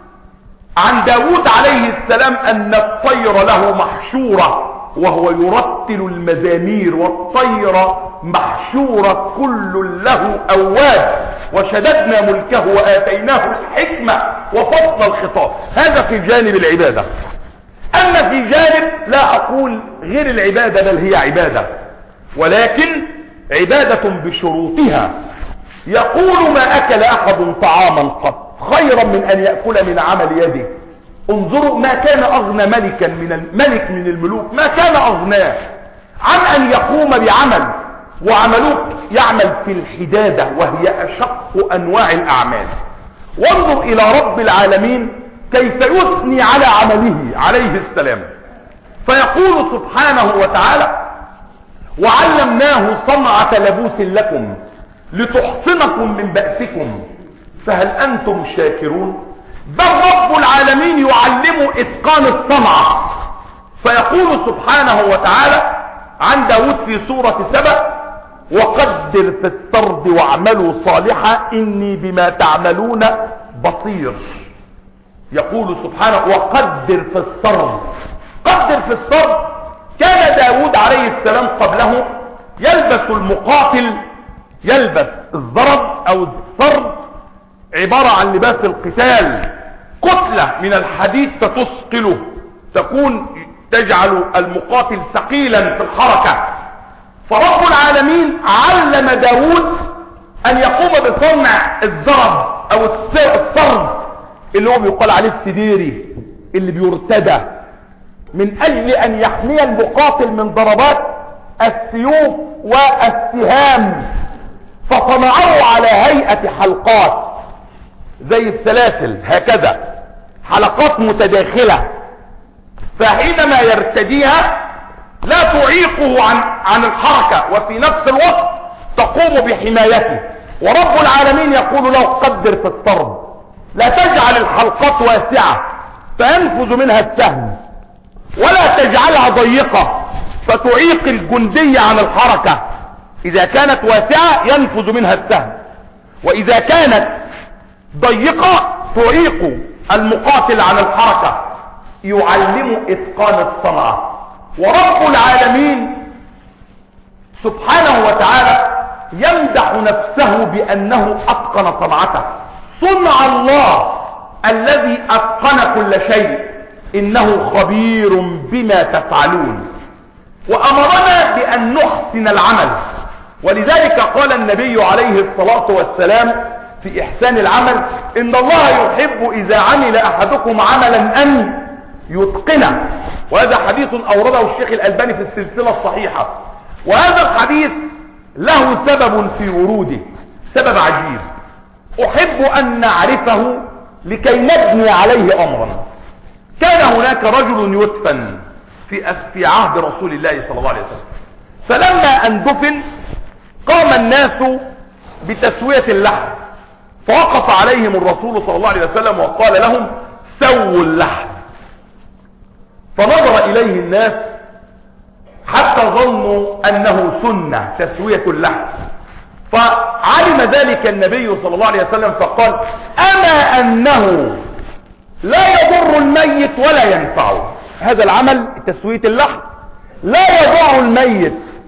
عن داود عليه السلام أن الطير له محشورة وهو يرتل المزامير، والطير محشورة كل له أواب، وشددنا ملكه وآتيناه الحكمة وفصل الخطاب. هذا في جانب العبادة. أما في جانب لا أقول غير العبادة، بل هي عبادة ولكن عبادة بشروطها. يقول ما أكل أحد طعاما قط خيرا من أن يأكل من عمل يده. انظروا ما كان أغنى ملك من الملوك، ما كان أغناه عن أن يقوم بعمل، وعملوه يعمل في الحدادة وهي أشق أنواع الأعمال. وانظر إلى رب العالمين كيف يثني على عمله عليه السلام، فيقول سبحانه وتعالى وعلمناه صنعة لبوس لكم لتحصنكم من بأسكم فهل أنتم شاكرون. بل رب العالمين يعلم إتقان الصنعة، فيقول سبحانه وتعالى عن داود في سورة سبأ وقدر في السرد واعملوا صالحا إني بما تعملون بصير. يقول سبحانه وقدر في السرد. قدر في السرد. كان داود عليه السلام قبله يلبس المقاتل، يلبس الزرد أو السرد، عبارة عن لباس القتال، كتلة من الحديد ستثقله، تكون تجعل المقاتل ثقيلا في الحركة. فرب العالمين علم داود أن يقوم بصنع الزرد أو السرد اللي هو بيقال عليه السديري اللي بيرتدى من أجل أن يحمي المقاتل من ضربات السيوف والسهام. فصنعه على هيئة حلقات زي السلاسل هكذا، حلقات متداخلة، فحينما يرتديها لا تعيقه عن الحركة، وفي نفس الوقت تقوم بحمايته. ورب العالمين يقول له قدر في السرد، لا تجعل الحلقات واسعة فينفذ منها السهم، ولا تجعلها ضيقة فتعيق الجندي عن الحركة. إذا كانت واسعة ينفذ منها السهم، وإذا كانت ضيقة تعيق المقاتل عن الحركة. يعلم إتقان الصنعة. ورب العالمين سبحانه وتعالى يمدح نفسه بأنه أتقن صنعته. صنع الله الذي أتقن كل شيء إنه خبير بما تفعلون. وأمرنا بأن نحسن العمل، ولذلك قال النبي عليه الصلاة والسلام في إحسان العمل إن الله يحب إذا عمل أحدكم عملا أن يتقنه. وهذا حديث أورده الشيخ الألباني في السلسلة الصحيحة. وهذا الحديث له سبب في وروده، سبب عجيب أحب أن نعرفه لكي نبني عليه أمرا. كان هناك رجل يدفن في عهد رسول الله صلى الله عليه وسلم، فلما أن دفن قام الناس بتسوية اللحم، فوقف عليهم الرسول صلى الله عليه وسلم وقال لهم سووا اللحم. فنظر إليه الناس حتى ظنوا أنه سنة تسوية اللحم، فعلم ذلك النبي صلى الله عليه وسلم فقال أما أنه لا يضر الميت ولا ينفعه. هذا العمل تسوية اللحم لا يضر الميت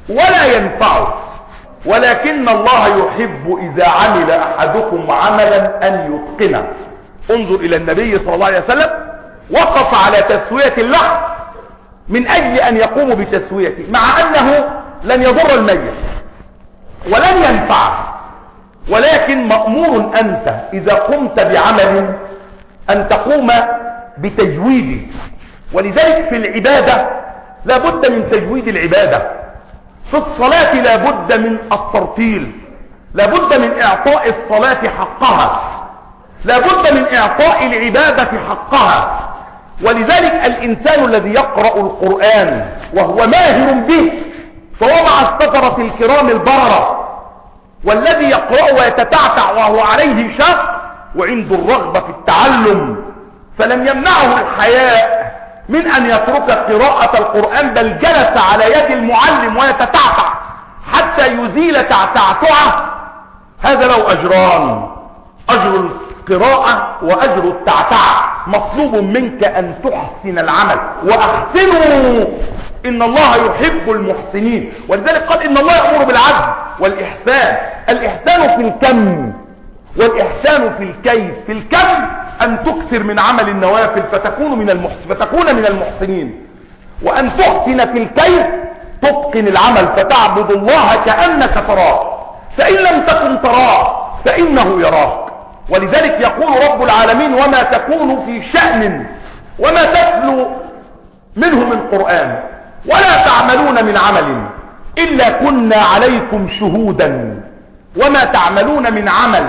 ولا ينفعه، ولكن الله يحب إذا عمل أحدكم عملا أن يتقنه. انظر إلى النبي صلى الله عليه وسلم، وقف على تسوية اللحم من أجل أن يقوم بتسويته، مع أنه لن يضر الميت ولن ينفعه، ولكن مأمور أنت إذا قمت بعمل أن تقوم بتجويده. ولذلك في العبادة لا بد من تجويد العبادة، في الصلاة لا بد من الترتيل، لا بد من إعطاء الصلاة حقها، لا بد من إعطاء العبادة حقها. ولذلك الإنسان الذي يقرأ القرآن وهو ماهر به فهو مع السفرة الكرام البررة، والذي يقرأ ويتتعتع وهو عليه شاق وعنده الرغبة في التعلم فلم يمنعه الحياء من أن يترك قراءة القرآن، بل جلس على يد المعلم ويتتعتع حتى يزيل تعتعتعه، هذا له أجران: أجر القراءة وأجر التعتع. مطلوب منك أن تحسن العمل، وأحسنوا إن الله يحب المحسنين. ولذلك قال إن الله يأمر بالعدل والإحسان. الإحسان في الكم والإحسان في الكيف. في الكم أن تكثر من عمل النوافل فتكون من المحسنين، وأن تحسن في الكيف تتقن العمل فتعبد الله كأنك تراه، فإن لم تكن تراه فإنه يراك. ولذلك يقول رب العالمين: وما تكون في شأن وما تتلو منه من قرآن ولا تعملون من عمل إلا كنا عليكم شهودا. وما تعملون من عمل،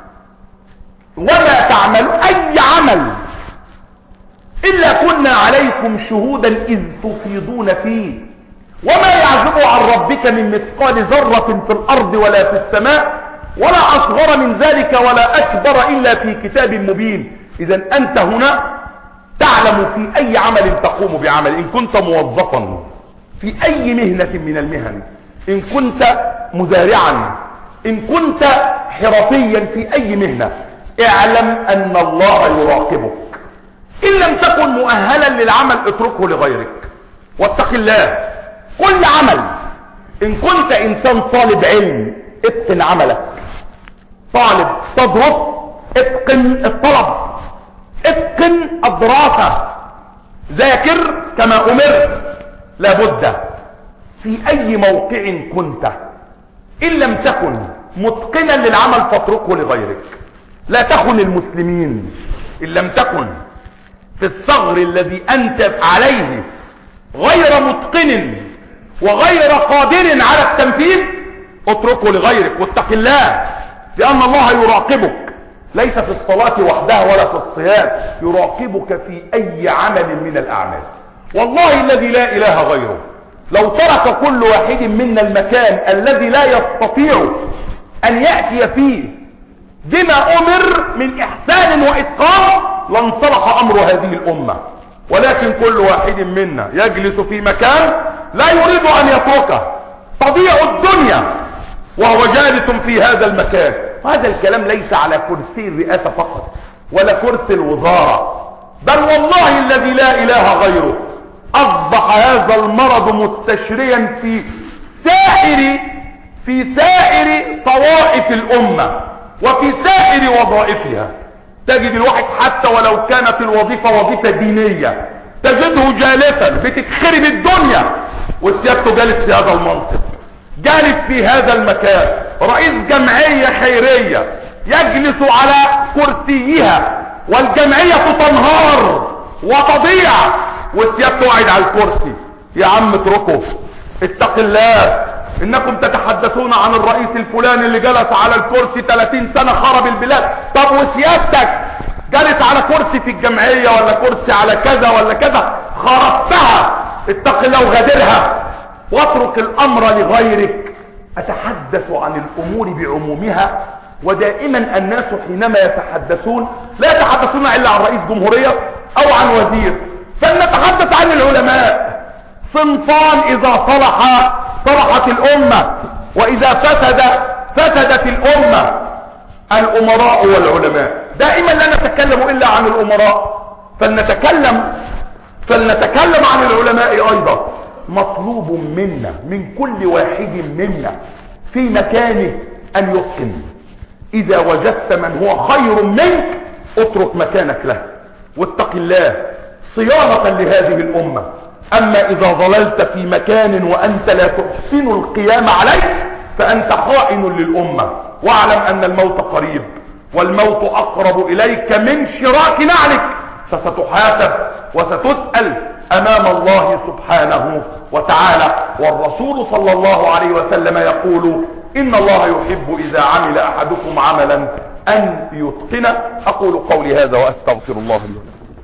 وما تعملون أي عمل إلا كنا عليكم شهودا إذ تفيضون فيه. وما يعزب عن ربك من مثقال ذرة في الأرض ولا في السماء ولا أصغر من ذلك ولا أكبر إلا في كتاب مبين. إذا أنت هنا تعلم في أي عمل تقوم بعمل، إن كنت موظفا في أي مهنة من المهن، إن كنت مزارعا، إن كنت حرفيا في أي مهنة، اعلم أن الله يراقبك. إن لم تكن مؤهلا للعمل اتركه لغيرك واتق الله. كل عمل، إن كنت إنسان طالب علم اتقن عملك، طالب تدرس اتقن الطلب، اتقن الدراسة، ذاكر كما أمرت. لابد في أي موقع كنت إن لم تكن متقنا للعمل فاتركه لغيرك. لا تخن المسلمين. إن لم تكن في الثغر الذي أنت عليه غير متقن وغير قادر على التنفيذ اتركه لغيرك واتق الله، لأن الله يراقبك ليس في الصلاة وحدها ولا في الصيام، يراقبك في أي عمل من الأعمال. والله الذي لا إله غيره لو ترك كل واحد منا المكان الذي لا يستطيع أن يأتي فيه بما أمر من إحسان وإتقان لانصلح أمر هذه الأمة. ولكن كل واحد منا يجلس في مكان لا يريد أن يتركه، تضيع الدنيا وهو جالس في هذا المكان. وهذا الكلام ليس على كرسي الرئاسة فقط ولا كرسي الوزارة، بل والله الذي لا إله غيره أصبح هذا المرض مستشريا في سائر طوائف الأمة وفي سائر وظائفها. تجد الواحد حتى ولو كانت الوظيفة وظيفة دينية تجده جالسا بتتخرب الدنيا وسيادته جالس في هذا المنصب، جالس في هذا المكان، رئيس جمعية خيرية يجلس على كرسيها والجمعية تنهار وتضيع وسيادته قاعد على الكرسي. يا عم اتركه، اتق الله. انكم تتحدثون عن الرئيس الفلاني اللي جلس على الكرسي 30 سنة خرب البلاد. طب وسيادتك جلس على كرسي في الجمعية ولا كرسي على كذا ولا كذا خربتها. اتق الله وغادرها واترك الامر لغيرك. اتحدث عن الامور بعمومها، ودائما الناس حينما يتحدثون لا يتحدثون الا عن رئيس جمهورية او عن وزير، فلنتحدث عن العلماء. صنفان اذا صلحت الامة، واذا فسدت الامة، الامراء والعلماء. دائما لا نتكلم الا عن الامراء، فلنتكلم عن العلماء ايضا. مطلوب منا من كل واحد منا في مكانه أن يتقن. إذا وجدت من هو خير منك اترك مكانك له واتق الله صيانة لهذه الأمة. أما إذا ظللت في مكان وأنت لا تحسن القيام عليه فأنت خائن للأمة. واعلم أن الموت قريب، والموت أقرب إليك من شراك نعلك، فستحاسب وستسأل أمام الله سبحانه وتعالى. والرسول صلى الله عليه وسلم يقول إن الله يحب إذا عمل أحدكم عملا أن يتقن. أقول قولي هذا وأستغفر الله لي.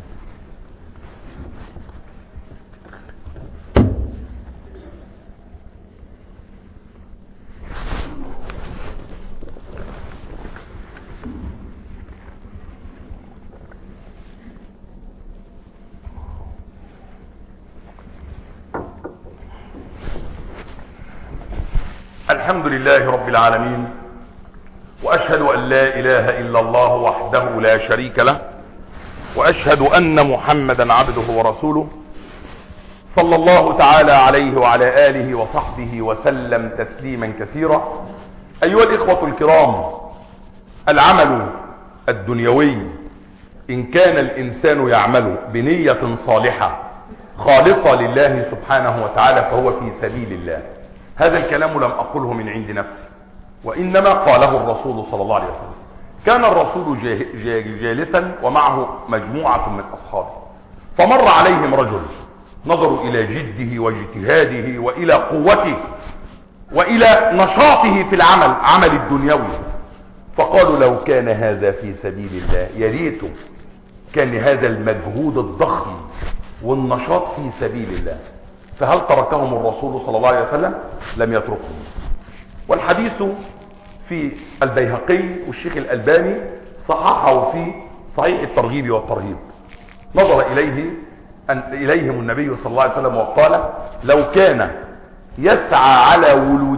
الحمد لله رب العالمين، وأشهد أن لا إله إلا الله وحده لا شريك له، وأشهد أن محمدا عبده ورسوله صلى الله تعالى عليه وعلى آله وصحبه وسلم تسليما كثيرا. أيها الإخوة الكرام، العمل الدنيوي إن كان الإنسان يعمل بنية صالحة خالصة لله سبحانه وتعالى فهو في سبيل الله. هذا الكلام لم أقله من عند نفسي، وإنما قاله الرسول صلى الله عليه وسلم. كان الرسول جالسا ومعه مجموعة من أصحابه، فمر عليهم رجل نظروا إلى جده واجتهاده وإلى قوته وإلى نشاطه في العمل، عمل الدنيوي، فقالوا لو كان هذا في سبيل الله يريته كان هذا المجهود الضخم والنشاط في سبيل الله. فهل تركهم الرسول صلى الله عليه وسلم؟ لم يتركهم. والحديث في البيهقي والشيخ الألباني صححه في صحيح الترغيب والترهيب. نظر إليهم النبي صلى الله عليه وسلم وقال لو كان يسعى على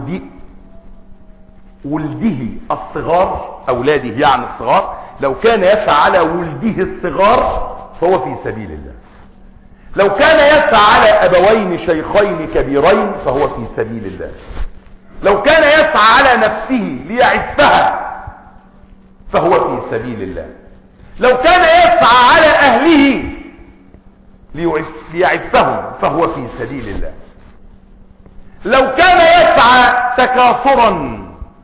ولده الصغار، أولاده يعني الصغار، لو كان يسعى على ولده الصغار فهو في سبيل الله. لو كان يسعى على أبوين شيخين كبيرين فهو في سبيل الله. لو كان يسعى على نفسه ليعفها فهو في سبيل الله. لو كان يسعى على أهله ليعفهم فهو في سبيل الله. لو كان يسعى تكاثرا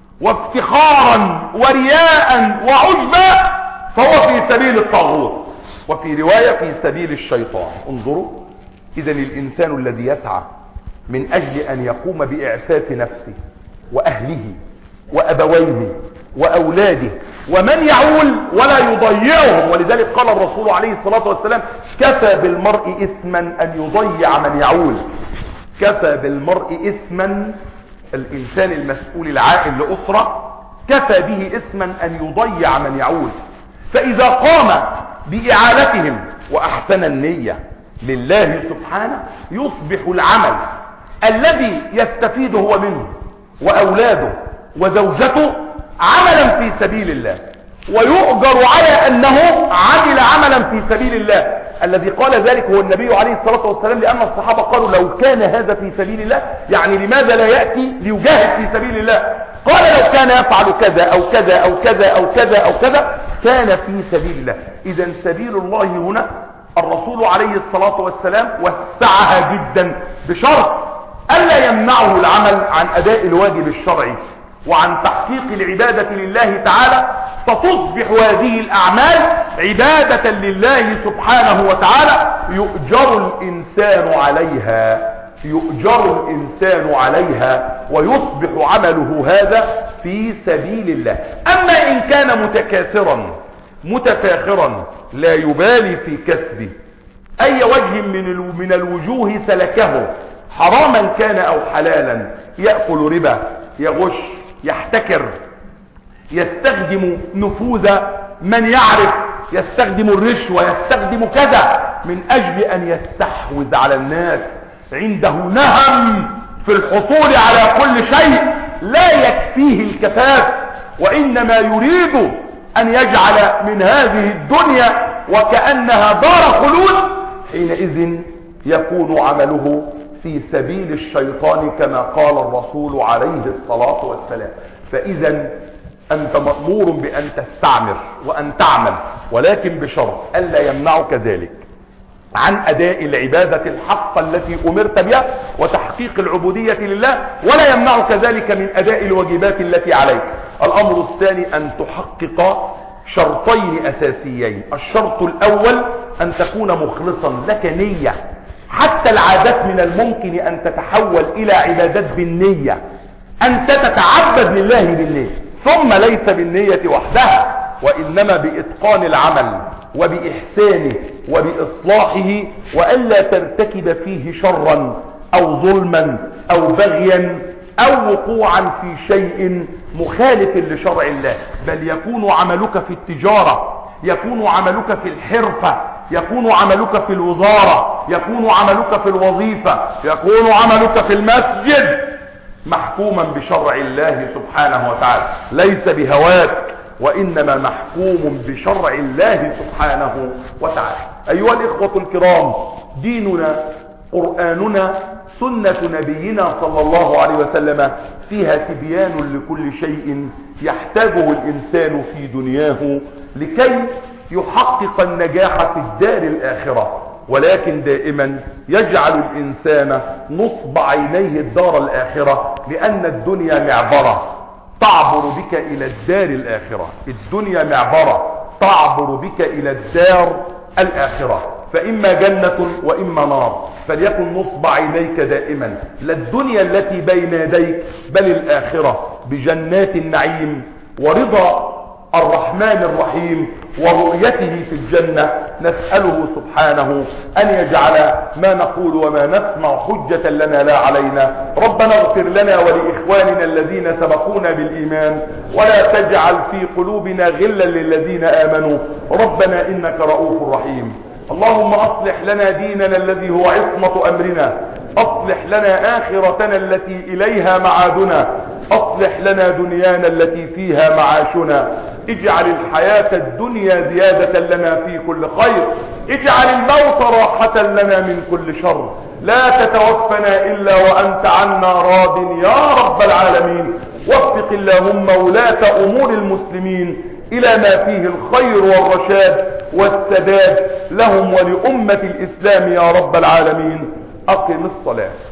وافتخارا ورياء وعجبا فهو في سبيل الطاغوت، وفي رواية في سبيل الشيطان. انظروا، إذن الإنسان الذي يسعى من أجل أن يقوم بإعفاف نفسه وأهله وأبويه وأولاده ومن يعول ولا يضيعهم، ولذلك قال الرسول عليه الصلاة والسلام كفى بالمرء إثما أن يضيع من يعول. كفى بالمرء إثما، الإنسان المسؤول العائل لأسرة كفى به إثما أن يضيع من يعول. فإذا قام بإعالتهم وأحسن النية لله سبحانه يصبح العمل الذي يستفيد هو منه وأولاده وزوجته عملا في سبيل الله، ويؤجر على أنه عمل عملا في سبيل الله. الذي قال ذلك هو النبي عليه الصلاة والسلام، لأن الصحابة قالوا لو كان هذا في سبيل الله، يعني لماذا لا يأتي ليجاهد في سبيل الله؟ قال لو كان يفعل كذا أو كذا أو كذا أو كذا أو كذا كان في سبيل الله. إذا سبيل الله هنا الرسول عليه الصلاة والسلام وسعها جدا بشرط ألا يمنعه العمل عن أداء الواجب الشرعي وعن تحقيق العبادة لله تعالى، فتصبح هذه الأعمال عبادة لله سبحانه وتعالى يؤجر الإنسان عليها، يؤجر الإنسان عليها ويصبح عمله هذا في سبيل الله. أما إن كان متكاثرا متفاخرا لا يبالي في كسبه أي وجه من الوجوه سلكه، حراما كان أو حلالا، يأكل ربا، يغش، يحتكر، يستخدم نفوذ من يعرف، يستخدم الرشوة، يستخدم كذا من أجل أن يستحوذ على الناس، عنده نهم في الحصول على كل شيء لا يكفيه الكفاف، وإنما يريد أن يجعل من هذه الدنيا وكأنها دار خلود، حينئذ يكون عمله في سبيل الشيطان كما قال الرسول عليه الصلاة والسلام. فإذا أنت مأمور بأن تستعمر وأن تعمل، ولكن بشرط ألا يمنعك ذلك عن أداء العبادة الحقة التي أمرت بها وتحقيق العبودية لله، ولا يمنعك ذلك من أداء الواجبات التي عليك. الأمر الثاني أن تحقق شرطين أساسيين. الشرط الأول أن تكون مخلصا، لك نية. حتى العادات من الممكن أن تتحول إلى عبادات بالنية، أنت تتعبد لله بالنية، ثم ليس بالنية وحدها وإنما بإتقان العمل وبإحسانه وبإصلاحه، وألا ترتكب فيه شرا أو ظلما أو بغيا أو وقوعا في شيء مخالف لشرع الله، بل يكون عملك في التجارة، يكون عملك في الحرفة، يكون عملك في الوزارة، يكون عملك في الوظيفة، يكون عملك في المسجد محكوما بشرع الله سبحانه وتعالى، ليس بهواك وإنما محكوم بشرع الله سبحانه وتعالى. أيها الإخوة الكرام، ديننا قرآننا سنة نبينا صلى الله عليه وسلم فيها تبيان لكل شيء يحتاجه الإنسان في دنياه لكي يحقق النجاح في الدار الآخرة، ولكن دائما يجعل الإنسان نصب عينيه الدار الآخرة، لأن الدنيا معبرة تعبر بك إلى الدار الآخرة. الدنيا معبرة تعبر بك إلى الدار الآخرة، فإما جنة وإما نار، فليكن نصب عينيك دائما لا الدنيا التي بين يديك بل الآخرة بجنات النعيم ورضا الرحمن الرحيم ورؤيته في الجنة. نسأله سبحانه أن يجعل ما نقول وما نسمع حجة لنا لا علينا. ربنا اغفر لنا ولإخواننا الذين سبقونا بالإيمان، ولا تجعل في قلوبنا غلا للذين آمنوا، ربنا إنك رؤوف رحيم. اللهم أصلح لنا ديننا الذي هو عصمة أمرنا، أصلح لنا آخرتنا التي إليها معادنا، أصلح لنا دنيانا التي فيها معاشنا، اجعل الحياة الدنيا زيادة لنا في كل خير، اجعل الموت راحة لنا من كل شر، لا تتوفنا إلا وأنت عنا راض يا رب العالمين. وفق اللهم ولاة أمور المسلمين إلى ما فيه الخير والرشاد والسداد لهم ولأمة الإسلام يا رب العالمين. أقم الصلاة.